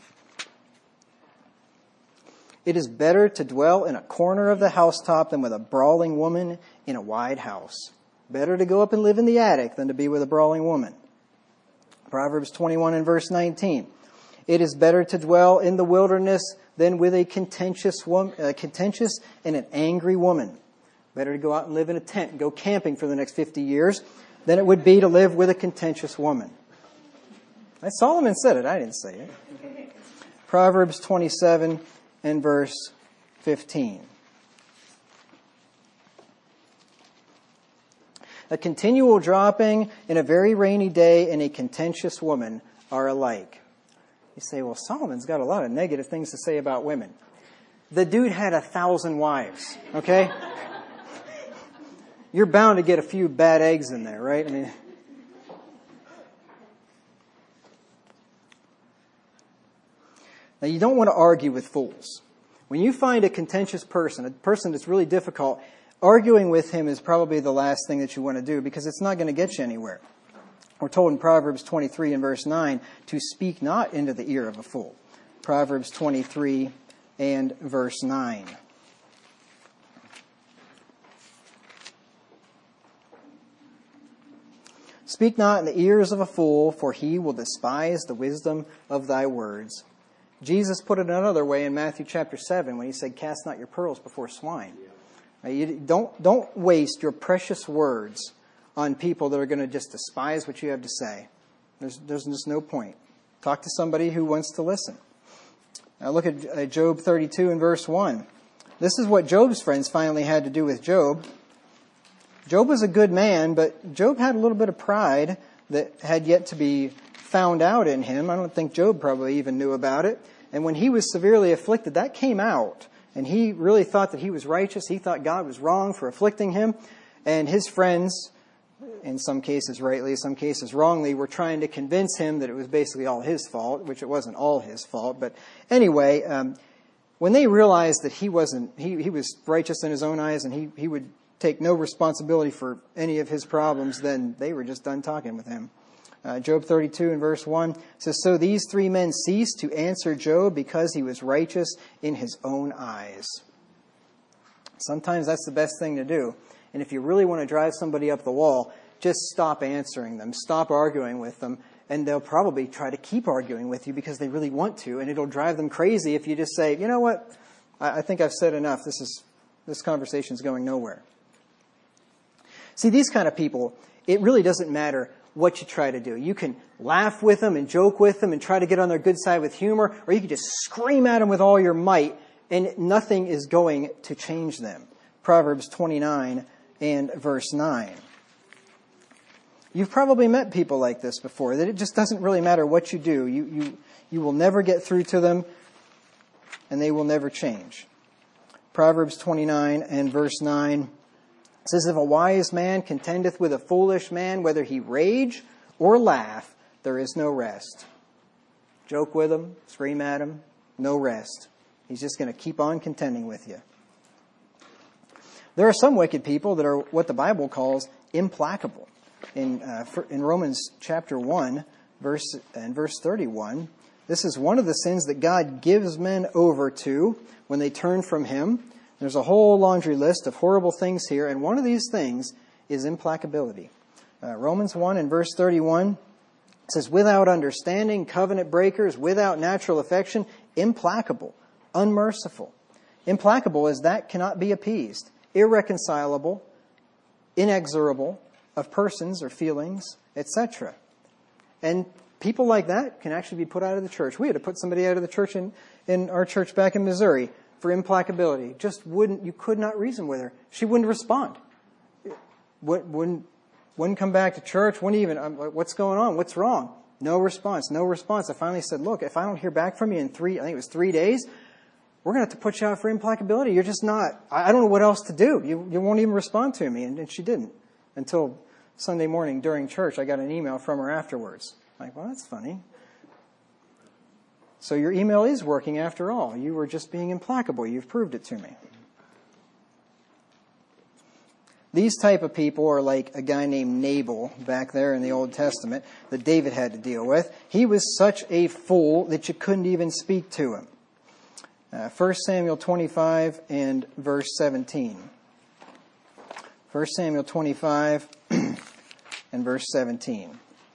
It is better to dwell in a corner of the housetop than with a brawling woman in a wide house. Better to go up and live in the attic than to be with a brawling woman. Proverbs twenty-one and verse nineteen. It is better to dwell in the wilderness than with a contentious woman, a contentious and an angry woman. Better to go out and live in a tent and go camping for the next fifty years than it would be to live with a contentious woman. Solomon said it. I didn't say it. Proverbs twenty-seven and verse fifteen. A continual dropping in a very rainy day and a contentious woman are alike. You say, well, Solomon's got a lot of negative things to say about women. The dude had a thousand wives, okay? You're bound to get a few bad eggs in there, right? I mean, now you don't want to argue with fools. When you find a contentious person, a person that's really difficult, arguing with him is probably the last thing that you want to do because it's not going to get you anywhere. We're told in Proverbs twenty-three and verse nine to speak not into the ear of a fool. Proverbs twenty-three and verse nine. Speak not in the ears of a fool, for he will despise the wisdom of thy words. Jesus put it another way in Matthew chapter seven when he said, cast not your pearls before swine. Right? You don't, don't waste your precious words on people that are going to just despise what you have to say. There's, there's just no point. Talk to somebody who wants to listen. Now look at uh, Job thirty-two and verse one. This is what Job's friends finally had to do with Job. Job was a good man, but Job had a little bit of pride that had yet to be found out in him. I don't think Job probably even knew about it. And when he was severely afflicted, that came out. And he really thought that he was righteous. He thought God was wrong for afflicting him. And his friends, in some cases rightly, some cases wrongly, were trying to convince him that it was basically all his fault, which it wasn't all his fault. But anyway, um, when they realized that he wasn't, he, he was righteous in his own eyes and he, he would take no responsibility for any of his problems, then they were just done talking with him. Uh, Job thirty-two and verse one says, so these three men ceased to answer Job because he was righteous in his own eyes. Sometimes that's the best thing to do. And if you really want to drive somebody up the wall, just stop answering them. Stop arguing with them. And they'll probably try to keep arguing with you because they really want to. And it'll drive them crazy if you just say, you know what? I, I think I've said enough. This is this conversation's going nowhere. See, these kind of people, it really doesn't matter what you try to do. You can laugh with them and joke with them and try to get on their good side with humor, or you can just scream at them with all your might, and nothing is going to change them. Proverbs twenty-nine and verse nine. You've probably met people like this before, that it just doesn't really matter what you do. You, you, you will never get through to them, and they will never change. Proverbs twenty-nine and verse nine. It says, if a wise man contendeth with a foolish man, whether he rage or laugh, there is no rest. Joke with him, scream at him, no rest. He's just going to keep on contending with you. There are some wicked people that are what the Bible calls implacable. In uh, in Romans chapter one, verse and verse thirty-one, this is one of the sins that God gives men over to when they turn from Him. There's a whole laundry list of horrible things here, and one of these things is implacability. Uh, Romans one and verse thirty-one says, without understanding, covenant breakers, without natural affection, implacable, unmerciful. Implacable is that cannot be appeased, irreconcilable, inexorable of persons or feelings, et cetera. And people like that can actually be put out of the church. We had to put somebody out of the church in, in our church back in Missouri for implacability. Just wouldn't, you could not reason with her. She wouldn't respond. Wouldn't, wouldn't come back to church. Wouldn't even, what's going on? What's wrong? No response. No response. I finally said, look, if I don't hear back from you in three, I think it was three days, we're going to have to put you out for implacability. You're just not, I don't know what else to do. You, you won't even respond to me. And, and she didn't. Until Sunday morning during church, I got an email from her afterwards. I'm like, well, that's funny. So your email is working after all. You were just being implacable. You've proved it to me. These type of people are like a guy named Nabal back there in the Old Testament that David had to deal with. He was such a fool that you couldn't even speak to him. Uh, First Samuel twenty-five and verse seventeen. First Samuel twenty-five and verse seventeen.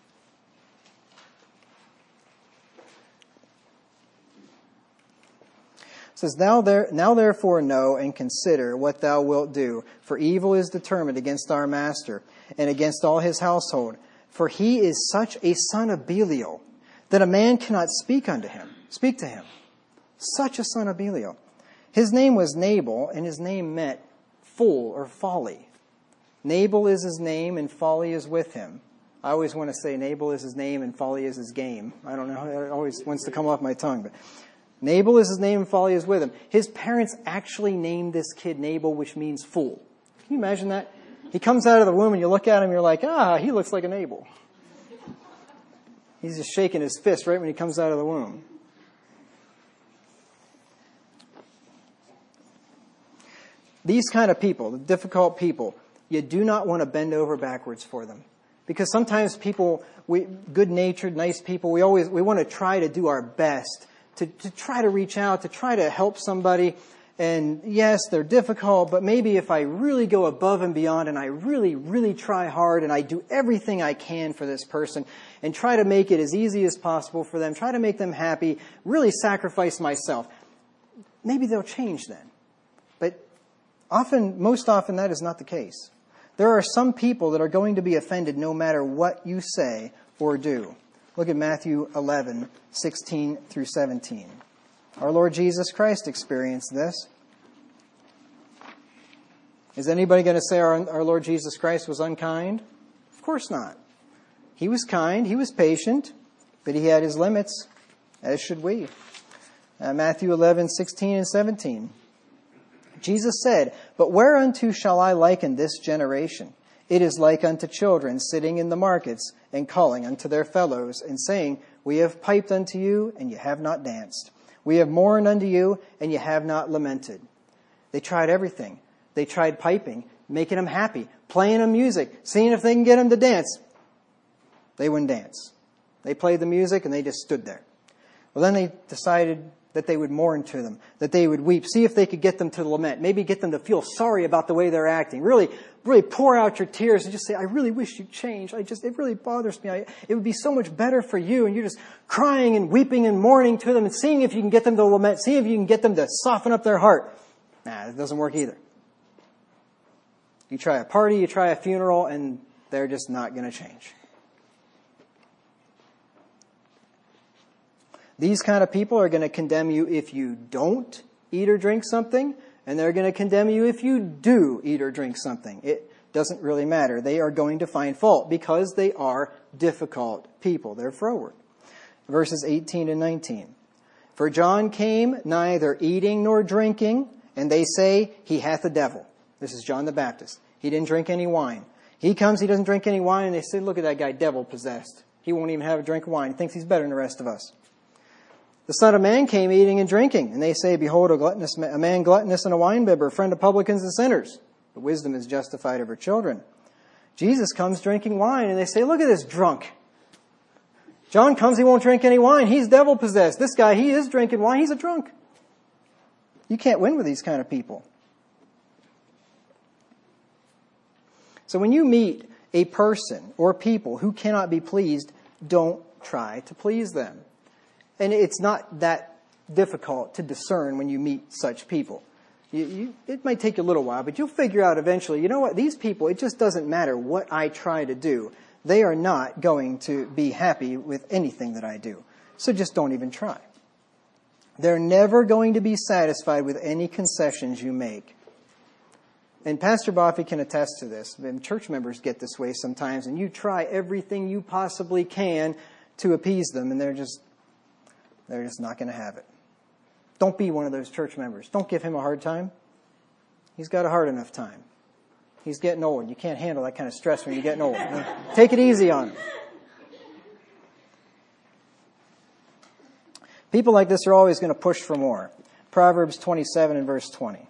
It says, now, there, now therefore know and consider what thou wilt do, for evil is determined against our master and against all his household. For he is such a son of Belial that a man cannot speak unto him, speak to him. Such a son of Belial. His name was Nabal, and his name meant fool or folly. Nabal is his name and folly is with him. I always want to say Nabal is his name and folly is his game. I don't know. It always wants to come off my tongue. But Nabal is his name and folly is with him. His parents actually named this kid Nabal, which means fool. Can you imagine that? He comes out of the womb and you look at him, you're like, ah, he looks like a Nabal. He's just shaking his fist right when he comes out of the womb. These kind of people, the difficult people, you do not want to bend over backwards for them. Because sometimes people, we, good-natured, nice people, we always, we want to try to do our best to, to try to reach out, to try to help somebody. And yes, they're difficult, but maybe if I really go above and beyond and I really, really try hard and I do everything I can for this person and try to make it as easy as possible for them, try to make them happy, really sacrifice myself, maybe they'll change then. But often, most often, that is not the case. There are some people that are going to be offended no matter what you say or do. Look at Matthew eleven, sixteen through seventeen. Our Lord Jesus Christ experienced this. Is anybody going to say our, our Lord Jesus Christ was unkind? Of course not. He was kind, he was patient, but he had his limits, as should we. Uh, Matthew eleven, sixteen and seventeen. Jesus said, "But whereunto shall I liken this generation? It is like unto children sitting in the markets and calling unto their fellows and saying, We have piped unto you, and you have not danced. We have mourned unto you, and you have not lamented." They tried everything. They tried piping, making them happy, playing them music, seeing if they can get them to dance. They wouldn't dance. They played the music, and they just stood there. Well, then they decided that they would mourn to them, that they would weep, see if they could get them to lament, maybe get them to feel sorry about the way they're acting. Really, really pour out your tears and just say, "I really wish you'd change. I just, it really bothers me. I, it would be so much better for you." And you're just crying and weeping and mourning to them and seeing if you can get them to lament, seeing if you can get them to soften up their heart. Nah, it doesn't work either. You try a party, you try a funeral, and they're just not going to change. These kind of people are going to condemn you if you don't eat or drink something, and they're going to condemn you if you do eat or drink something. It doesn't really matter. They are going to find fault because they are difficult people. They're froward. Verses eighteen and nineteen. "For John came neither eating nor drinking, and they say he hath a devil." This is John the Baptist. He didn't drink any wine. He comes, he doesn't drink any wine, and they say, "Look at that guy, devil possessed. He won't even have a drink of wine. He thinks he's better than the rest of us." "The Son of Man came eating and drinking, and they say, Behold, a, gluttonous, a man gluttonous and a winebibber, friend of publicans and sinners. But wisdom is justified of her children. Jesus comes drinking wine, and they say, Look at this drunk. John comes, he won't drink any wine. He's devil-possessed. This guy, he is drinking wine. He's a drunk." You can't win with these kind of people. So when you meet a person or people who cannot be pleased, don't try to please them. And it's not that difficult to discern when you meet such people. You, you, it might take you a little while, but you'll figure out eventually, you know what, these people, it just doesn't matter what I try to do. They are not going to be happy with anything that I do. So just don't even try. They're never going to be satisfied with any concessions you make. And Pastor Boffey can attest to this. And church members get this way sometimes, and you try everything you possibly can to appease them, and they're just They're just not going to have it. Don't be one of those church members. Don't give him a hard time. He's got a hard enough time. He's getting old. You can't handle that kind of stress when you're getting old. Take it easy on him. People like this are always going to push for more. Proverbs twenty-seven and verse twenty.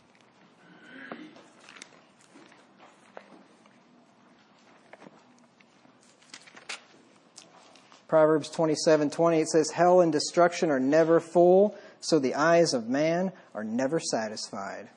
Proverbs twenty-seven twenty, it says, "Hell and destruction are never full, so the eyes of man are never satisfied."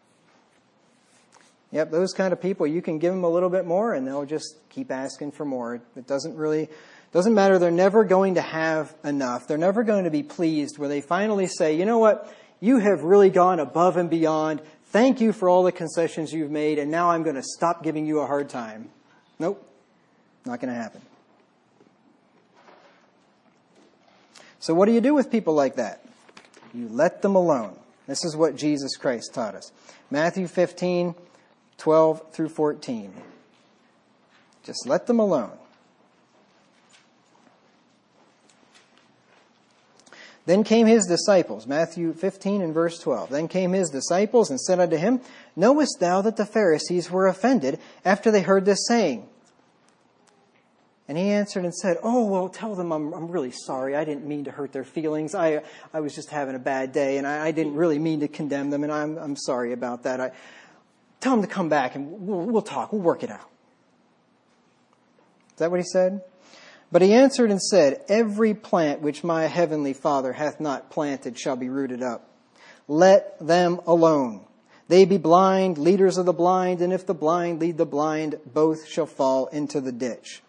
Yep, those kind of people, you can give them a little bit more and they'll just keep asking for more. It doesn't really, doesn't matter. They're never going to have enough. They're never going to be pleased where they finally say, "You know what? You have really gone above and beyond. Thank you for all the concessions you've made, and now I'm going to stop giving you a hard time." Nope, not going to happen. So what do you do with people like that? You let them alone. This is what Jesus Christ taught us. Matthew fifteen, twelve through fourteen. Just let them alone. Then came his disciples, Matthew fifteen and verse twelve. Then came his disciples and said unto him, Knowest thou that the Pharisees were offended after they heard this saying? And he answered and said, Oh, well, tell them I'm, I'm really sorry. I didn't mean to hurt their feelings. I I was just having a bad day, and I, I didn't really mean to condemn them, and I'm I'm sorry about that. I tell them to come back, and we'll, we'll talk. We'll work it out. Is that what he said? But he answered and said, Every plant which my heavenly Father hath not planted shall be rooted up. Let them alone. They be blind, leaders of the blind, and if the blind lead the blind, both shall fall into the ditch.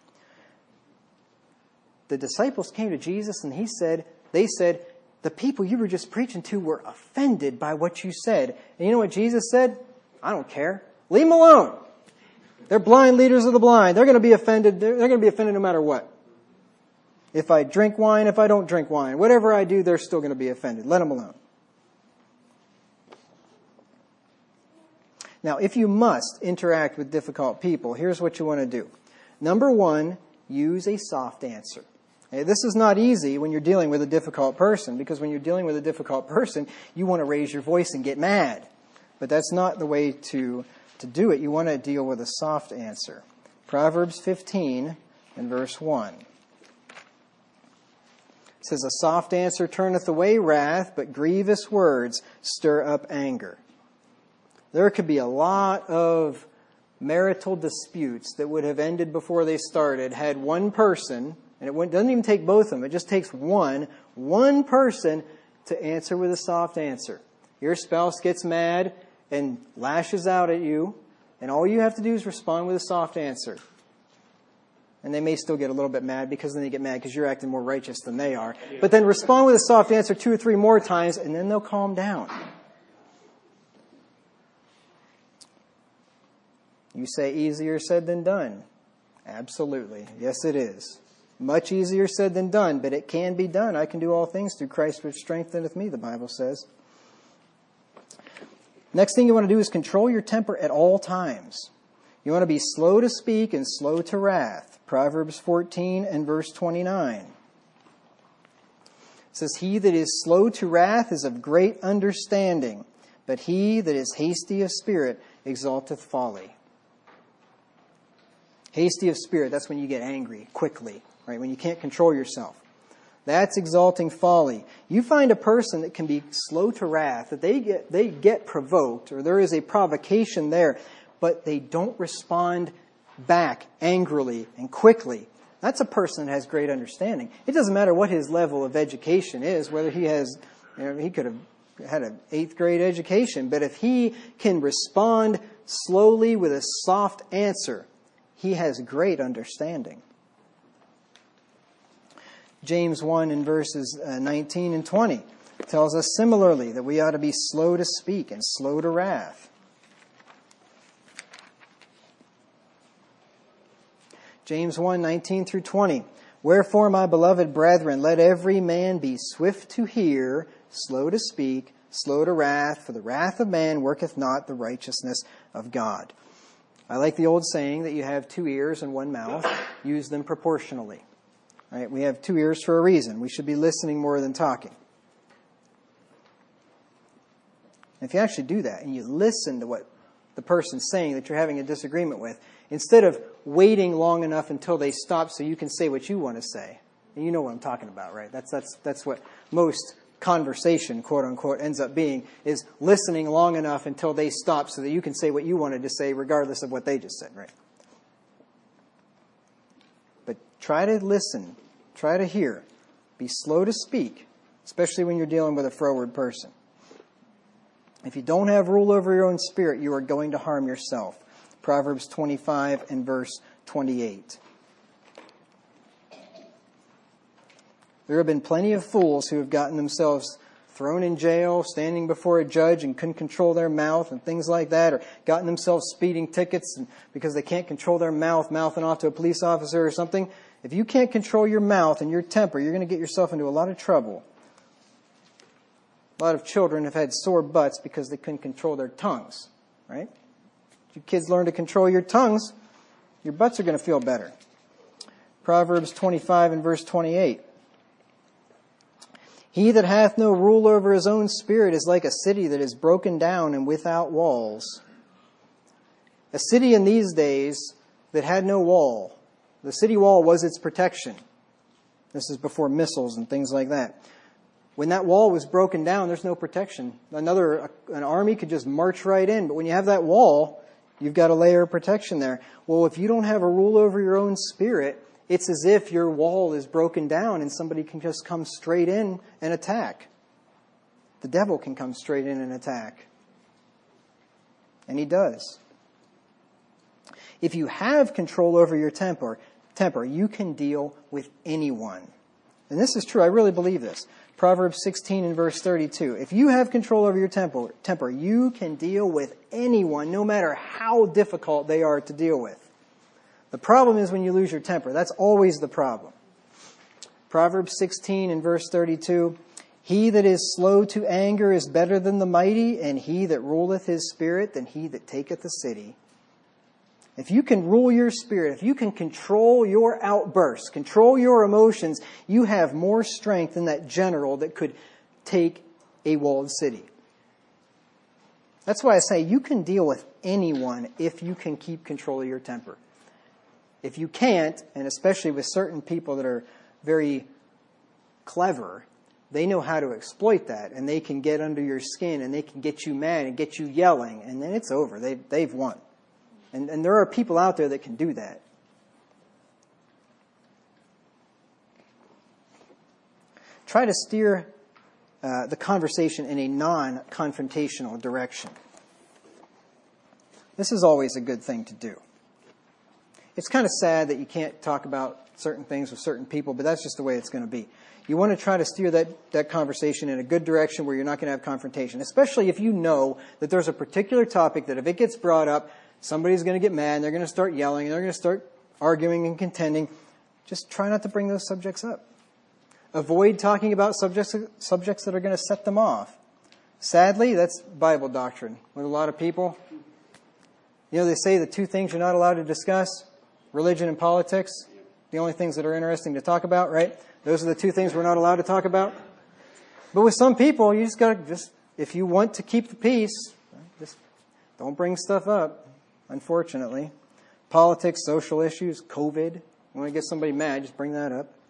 The disciples came to Jesus and he said, they said, the people you were just preaching to were offended by what you said. And you know what Jesus said? I don't care. Leave them alone. They're blind leaders of the blind. They're going to be offended. They're, they're going to be offended no matter what. If I drink wine, if I don't drink wine, whatever I do, they're still going to be offended. Let them alone. Now, if you must interact with difficult people, here's what you want to do. Number one, use a soft answer. Okay, this is not easy when you're dealing with a difficult person, because when you're dealing with a difficult person, you want to raise your voice and get mad. But that's not the way to, to do it. You want to deal with a soft answer. Proverbs fifteen and verse one. It says, A soft answer turneth away wrath, but grievous words stir up anger. There could be a lot of marital disputes that would have ended before they started had one person, and it doesn't even take both of them, it just takes one, one person to answer with a soft answer. Your spouse gets mad and lashes out at you, and all you have to do is respond with a soft answer. And they may still get a little bit mad, because then they get mad because you're acting more righteous than they are. But then respond with a soft answer two or three more times, and then they'll calm down. You say easier said than done. Absolutely. Yes, it is. Much easier said than done, but it can be done. I can do all things through Christ which strengtheneth me, the Bible says. Next thing you want to do is control your temper at all times. You want to be slow to speak and slow to wrath. Proverbs fourteen and verse twenty-nine. It says, He that is slow to wrath is of great understanding, but he that is hasty of spirit exalteth folly. Hasty of spirit, that's when you get angry quickly, right? When you can't control yourself. That's exalting folly. You find a person that can be slow to wrath, that they get they get provoked, or there is a provocation there, but they don't respond back angrily and quickly. That's a person that has great understanding. It doesn't matter what his level of education is, whether he has, you know, he could have had an eighth grade education, but if he can respond slowly with a soft answer, he has great understanding. James one in verses nineteen and twenty tells us similarly that we ought to be slow to speak and slow to wrath. James one, nineteen through twenty. Wherefore, my beloved brethren, let every man be swift to hear, slow to speak, slow to wrath, for the wrath of man worketh not the righteousness of God. I like the old saying that you have two ears and one mouth. Use them proportionally. Right? We have two ears for a reason. We should be listening more than talking. If you actually do that and you listen to what the person's saying that you're having a disagreement with, instead of waiting long enough until they stop so you can say what you want to say. And you know what I'm talking about, right? That's that's that's what most conversation, quote unquote, ends up being, is listening long enough until they stop so that you can say what you wanted to say regardless of what they just said, right? But try to listen. Try to hear. Be slow to speak, especially when you're dealing with a froward person. If you don't have rule over your own spirit, you are going to harm yourself. Proverbs twenty-five and verse twenty-eight. There have been plenty of fools who have gotten themselves thrown in jail, standing before a judge and couldn't control their mouth and things like that, or gotten themselves speeding tickets because they can't control their mouth, mouthing off to a police officer or something. If you can't control your mouth and your temper, you're going to get yourself into a lot of trouble. A lot of children have had sore butts because they couldn't control their tongues, right? You kids learn to control your tongues, your butts are going to feel better. Proverbs twenty-five and verse twenty-eight. He that hath no rule over his own spirit is like a city that is broken down and without walls. A city in these days that had no wall. The city wall was its protection. This is before missiles and things like that. When that wall was broken down, there's no protection. Another, an army could just march right in. But when you have that wall, you've got a layer of protection there. Well, if you don't have a rule over your own spirit, it's as if your wall is broken down and somebody can just come straight in and attack. The devil can come straight in and attack. And he does. If you have control over your temper, temper, you can deal with anyone. And this is true. I really believe this. Proverbs sixteen and verse thirty-two. If you have control over your temper, temper, you can deal with anyone, no matter how difficult they are to deal with. The problem is when you lose your temper. That's always the problem. Proverbs sixteen and verse thirty-two. He that is slow to anger is better than the mighty, and he that ruleth his spirit than he that taketh a city. If you can rule your spirit, if you can control your outbursts, control your emotions, you have more strength than that general that could take a walled city. That's why I say you can deal with anyone if you can keep control of your temper. If you can't, and especially with certain people that are very clever, they know how to exploit that, and they can get under your skin, and they can get you mad and get you yelling, and then it's over. They, they've won. And, and there are people out there that can do that. Try to steer uh, the conversation in a non-confrontational direction. This is always a good thing to do. It's kind of sad that you can't talk about certain things with certain people, but that's just the way it's going to be. You want to try to steer that, that conversation in a good direction where you're not going to have confrontation, especially if you know that there's a particular topic that if it gets brought up, somebody's going to get mad, and they're going to start yelling, and they're going to start arguing and contending. Just try not to bring those subjects up. Avoid talking about subjects, subjects that are going to set them off. Sadly, that's Bible doctrine with a lot of people. You know, they say the two things you're not allowed to discuss, religion and politics, the only things that are interesting to talk about, right? Those are the two things we're not allowed to talk about. But with some people, you just got to just, if you want to keep the peace, just don't bring stuff up. Unfortunately, politics, social issues, COVID. You want to get somebody mad, just bring that up.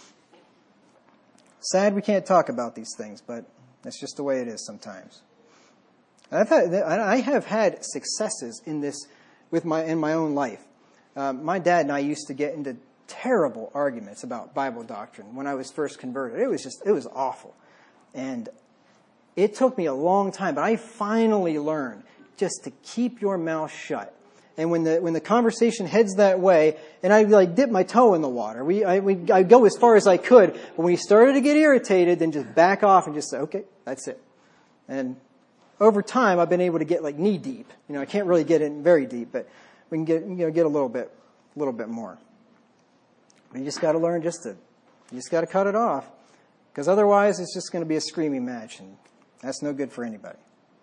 Sad we can't talk about these things, but that's just the way it is sometimes. I've had, I have had successes in this with my in my own life. Um, my dad and I used to get into terrible arguments about Bible doctrine when I was first converted. It was just it was awful, and it took me a long time, but I finally learned just to keep your mouth shut. And when the when the conversation heads that way, and I like dip my toe in the water, we I we I go as far as I could. But when he started to get irritated, then just back off and just say, okay, that's it. And over time, I've been able to get like knee deep. You know, I can't really get in very deep, but we can get you know get a little bit a little bit more. But you just got to learn just to you just got to cut it off, because otherwise it's just going to be a screaming match, and that's no good for anybody.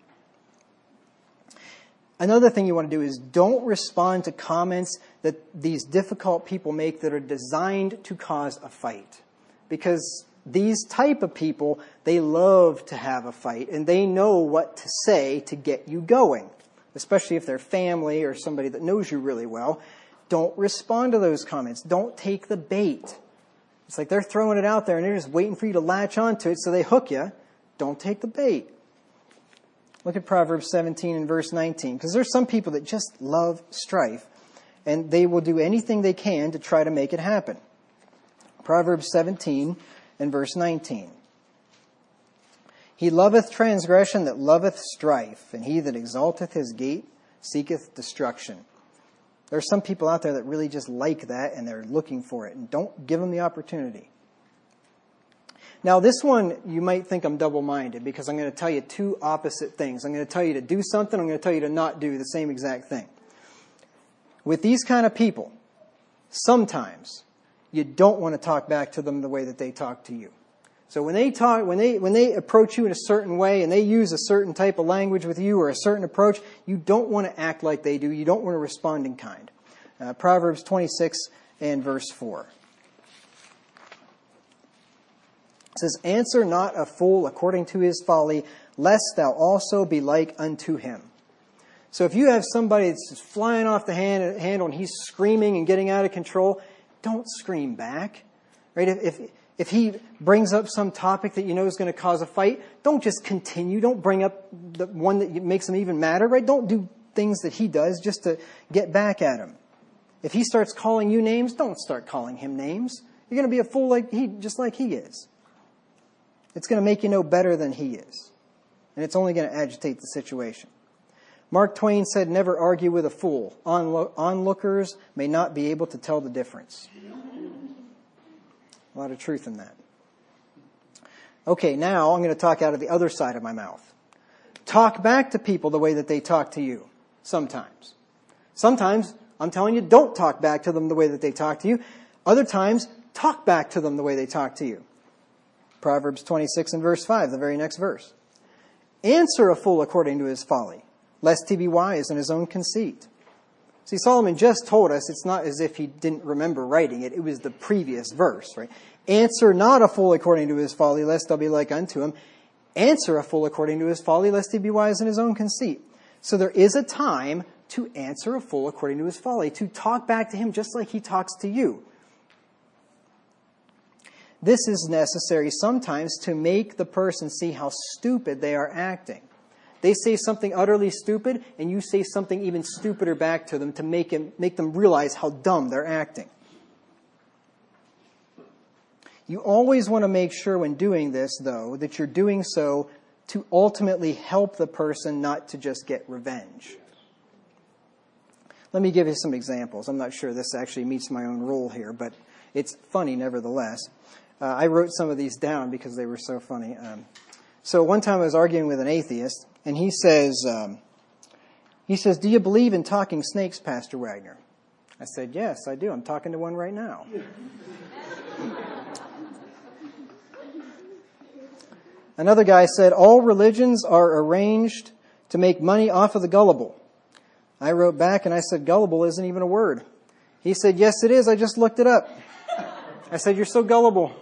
Another thing you want to do is don't respond to comments that these difficult people make that are designed to cause a fight. Because these type of people, they love to have a fight, and they know what to say to get you going. Especially if they're family or somebody that knows you really well. Don't respond to those comments. Don't take the bait. It's like they're throwing it out there and they're just waiting for you to latch onto it so they hook you. Don't take the bait. Look at Proverbs seventeen and verse nineteen, because there's some people that just love strife, and they will do anything they can to try to make it happen. Proverbs seventeen and verse nineteen. He loveth transgression that loveth strife, and he that exalteth his gate seeketh destruction. There are some people out there that really just like that, and they're looking for it, and don't give them the opportunity. Now, this one, you might think I'm double-minded because I'm going to tell you two opposite things. I'm going to tell you to do something. I'm going to tell you to not do the same exact thing. With these kind of people, sometimes you don't want to talk back to them the way that they talk to you. So when they talk, when they, when they approach you in a certain way and they use a certain type of language with you or a certain approach, you don't want to act like they do. You don't want to respond in kind. Uh, Proverbs twenty-six and verse four. It says, answer not a fool according to his folly, lest thou also be like unto him. So if you have somebody that's flying off the hand, handle and he's screaming and getting out of control, don't scream back. Right? If, if if he brings up some topic that you know is going to cause a fight, don't just continue. Don't bring up the one that makes him even madder. Right? Don't do things that he does just to get back at him. If he starts calling you names, don't start calling him names. You're going to be a fool like he, just like he is. It's going to make you know better than he is. And it's only going to agitate the situation. Mark Twain said, never argue with a fool. Onlo- onlookers may not be able to tell the difference. A lot of truth in that. Okay, now I'm going to talk out of the other side of my mouth. Talk back to people the way that they talk to you. Sometimes. Sometimes, I'm telling you, don't talk back to them the way that they talk to you. Other times, talk back to them the way they talk to you. Proverbs twenty-six and verse five, the very next verse. Answer a fool according to his folly, lest he be wise in his own conceit. See, Solomon just told us it's not as if he didn't remember writing it. It was the previous verse, right? Answer not a fool according to his folly, lest thou be like unto him. Answer a fool according to his folly, lest he be wise in his own conceit. So there is a time to answer a fool according to his folly, to talk back to him just like he talks to you. This is necessary sometimes to make the person see how stupid they are acting. They say something utterly stupid, and you say something even stupider back to them to make him, make them realize how dumb they're acting. You always want to make sure when doing this, though, that you're doing so to ultimately help the person, not to just get revenge. Let me give you some examples. I'm not sure this actually meets my own rule here, but it's funny nevertheless. Uh, I wrote some of these down because they were so funny. Um, so one time I was arguing with an atheist, and he says, um, he says, do you believe in talking snakes, Pastor Wagner? I said, yes, I do. I'm talking to one right now. Another guy said, all religions are arranged to make money off of the gullible. I wrote back and I said, gullible isn't even a word. He said, yes, it is. I just looked it up. I said, you're so gullible.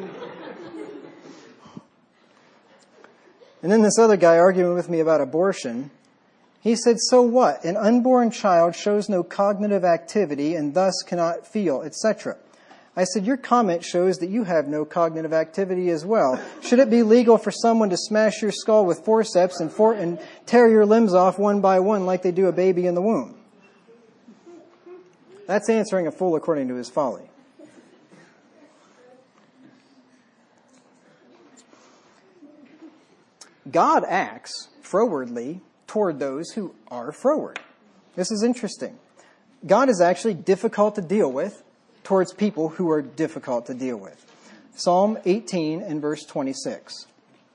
And then this other guy arguing with me about abortion, he said, so what? An unborn child shows no cognitive activity and thus cannot feel, et cetera. I said, your comment shows that you have no cognitive activity as well. Should it be legal for someone to smash your skull with forceps and, for- and tear your limbs off one by one like they do a baby in the womb? That's answering a fool according to his folly. God acts frowardly toward those who are froward. This is interesting. God is actually difficult to deal with towards people who are difficult to deal with. Psalm eighteen and verse twenty-six.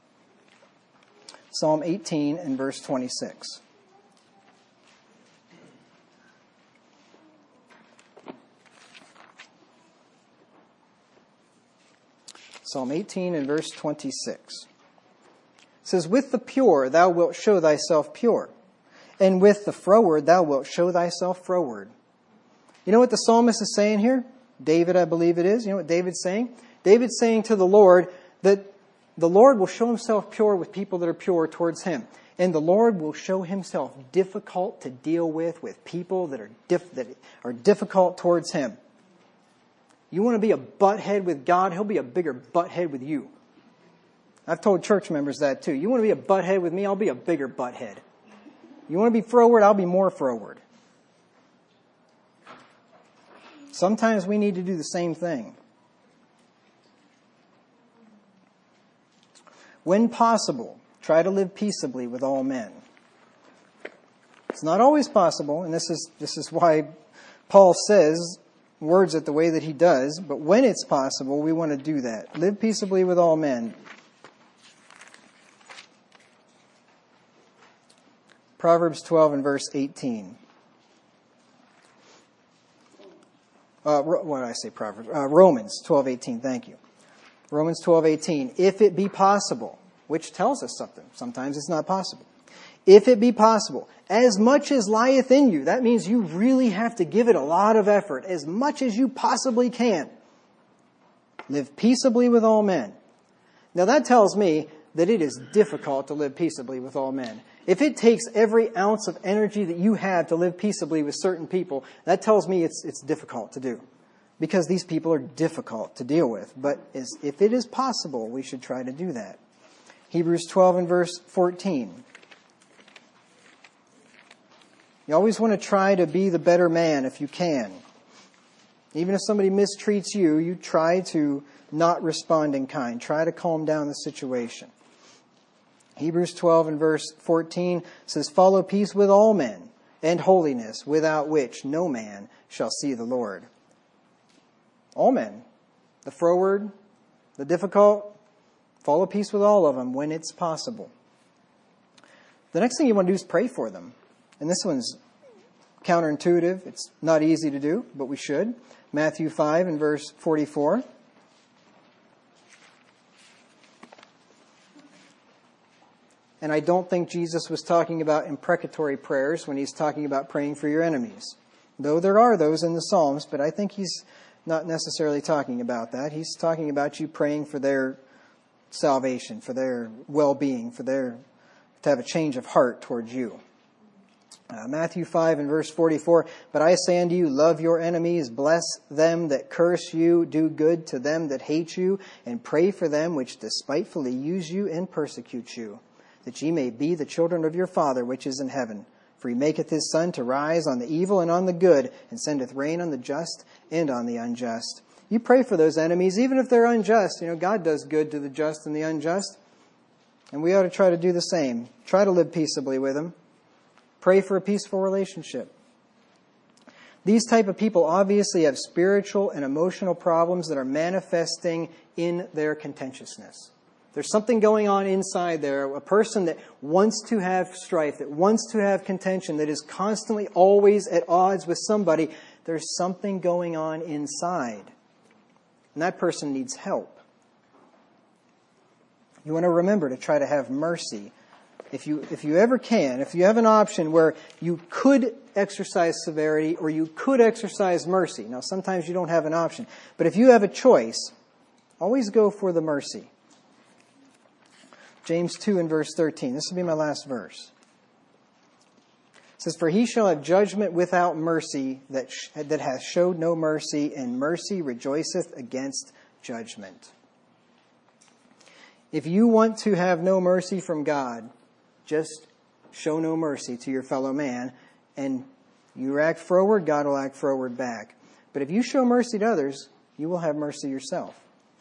Psalm eighteen and verse twenty-six. Psalm eighteen and verse twenty-six. It says, with the pure thou wilt show thyself pure, and with the froward thou wilt show thyself froward. You know what the psalmist is saying here? David, I believe it is. You know what David's saying? David's saying to the Lord that the Lord will show himself pure with people that are pure towards him. And the Lord will show himself difficult to deal with with people that are, dif- that are difficult towards him. You want to be a butthead with God? He'll be a bigger butthead with you. I've told church members that too. You want to be a butthead with me? I'll be a bigger butthead. You want to be froward? I'll be more froward. Sometimes we need to do the same thing. When possible, try to live peaceably with all men. It's not always possible, and this is this is why Paul says words it the way that he does, but when it's possible, we want to do that. Live peaceably with all men. Proverbs twelve and verse eighteen. Uh, what did I say, Proverbs? Uh, Romans twelve eighteen, thank you. Romans twelve eighteen. If it be possible, which tells us something. Sometimes it's not possible. If it be possible, as much as lieth in you. That means you really have to give it a lot of effort, as much as you possibly can. Live peaceably with all men. Now that tells me that it is difficult to live peaceably with all men. If it takes every ounce of energy that you have to live peaceably with certain people, that tells me it's it's difficult to do. Because these people are difficult to deal with. But as, if it is possible, we should try to do that. Hebrews twelve and verse fourteen. You always want to try to be the better man if you can. Even if somebody mistreats you, you try to not respond in kind. Try to calm down the situation. Hebrews twelve and verse fourteen says, follow peace with all men and holiness, without which no man shall see the Lord. All men. The froward, the difficult, follow peace with all of them when it's possible. The next thing you want to do is pray for them. And this one's counterintuitive. It's not easy to do, but we should. Matthew five and verse forty-four. And I don't think Jesus was talking about imprecatory prayers when he's talking about praying for your enemies. Though there are those in the Psalms, but I think he's not necessarily talking about that. He's talking about you praying for their salvation, for their well-being, for their to have a change of heart towards you. Uh, Matthew five and verse forty-four, but I say unto you, love your enemies, bless them that curse you, do good to them that hate you, and pray for them which despitefully use you and persecute you, that ye may be the children of your Father which is in heaven. For he maketh his sun to rise on the evil and on the good, and sendeth rain on the just and on the unjust. You pray for those enemies, even if they're unjust. You know, God does good to the just and the unjust. And we ought to try to do the same. Try to live peaceably with them. Pray for a peaceful relationship. These type of people obviously have spiritual and emotional problems that are manifesting in their contentiousness. There's something going on inside there. A person that wants to have strife, that wants to have contention, that is constantly always at odds with somebody. There's something going on inside. And that person needs help. You want to remember to try to have mercy. If you, if you ever can, if you have an option where you could exercise severity or you could exercise mercy. Now, sometimes you don't have an option. But if you have a choice, always go for the mercy. James two and verse thirteen. This will be my last verse. It says, for he shall have judgment without mercy that, sh- that hath showed no mercy, and mercy rejoiceth against judgment. If you want to have no mercy from God, just show no mercy to your fellow man, and you act froward, God will act froward back. But if you show mercy to others, you will have mercy yourself.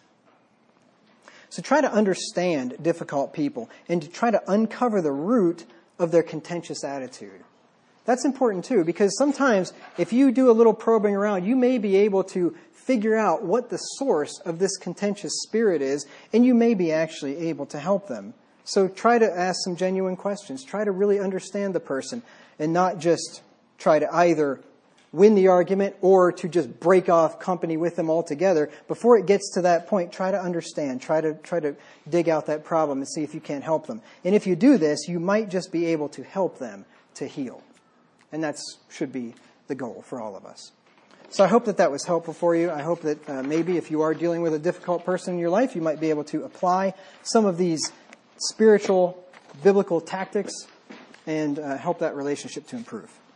So try to understand difficult people and to try to uncover the root of their contentious attitude. That's important too, because sometimes if you do a little probing around, you may be able to figure out what the source of this contentious spirit is, and you may be actually able to help them. So try to ask some genuine questions. Try to really understand the person and not just try to either win the argument or to just break off company with them altogether. Before it gets to that point, try to understand. Try to try to dig out that problem and see if you can't help them. And if you do this, you might just be able to help them to heal. And that should be the goal for all of us. So I hope that that was helpful for you. I hope that uh, maybe if you are dealing with a difficult person in your life, you might be able to apply some of these spiritual, biblical tactics and uh, help that relationship to improve.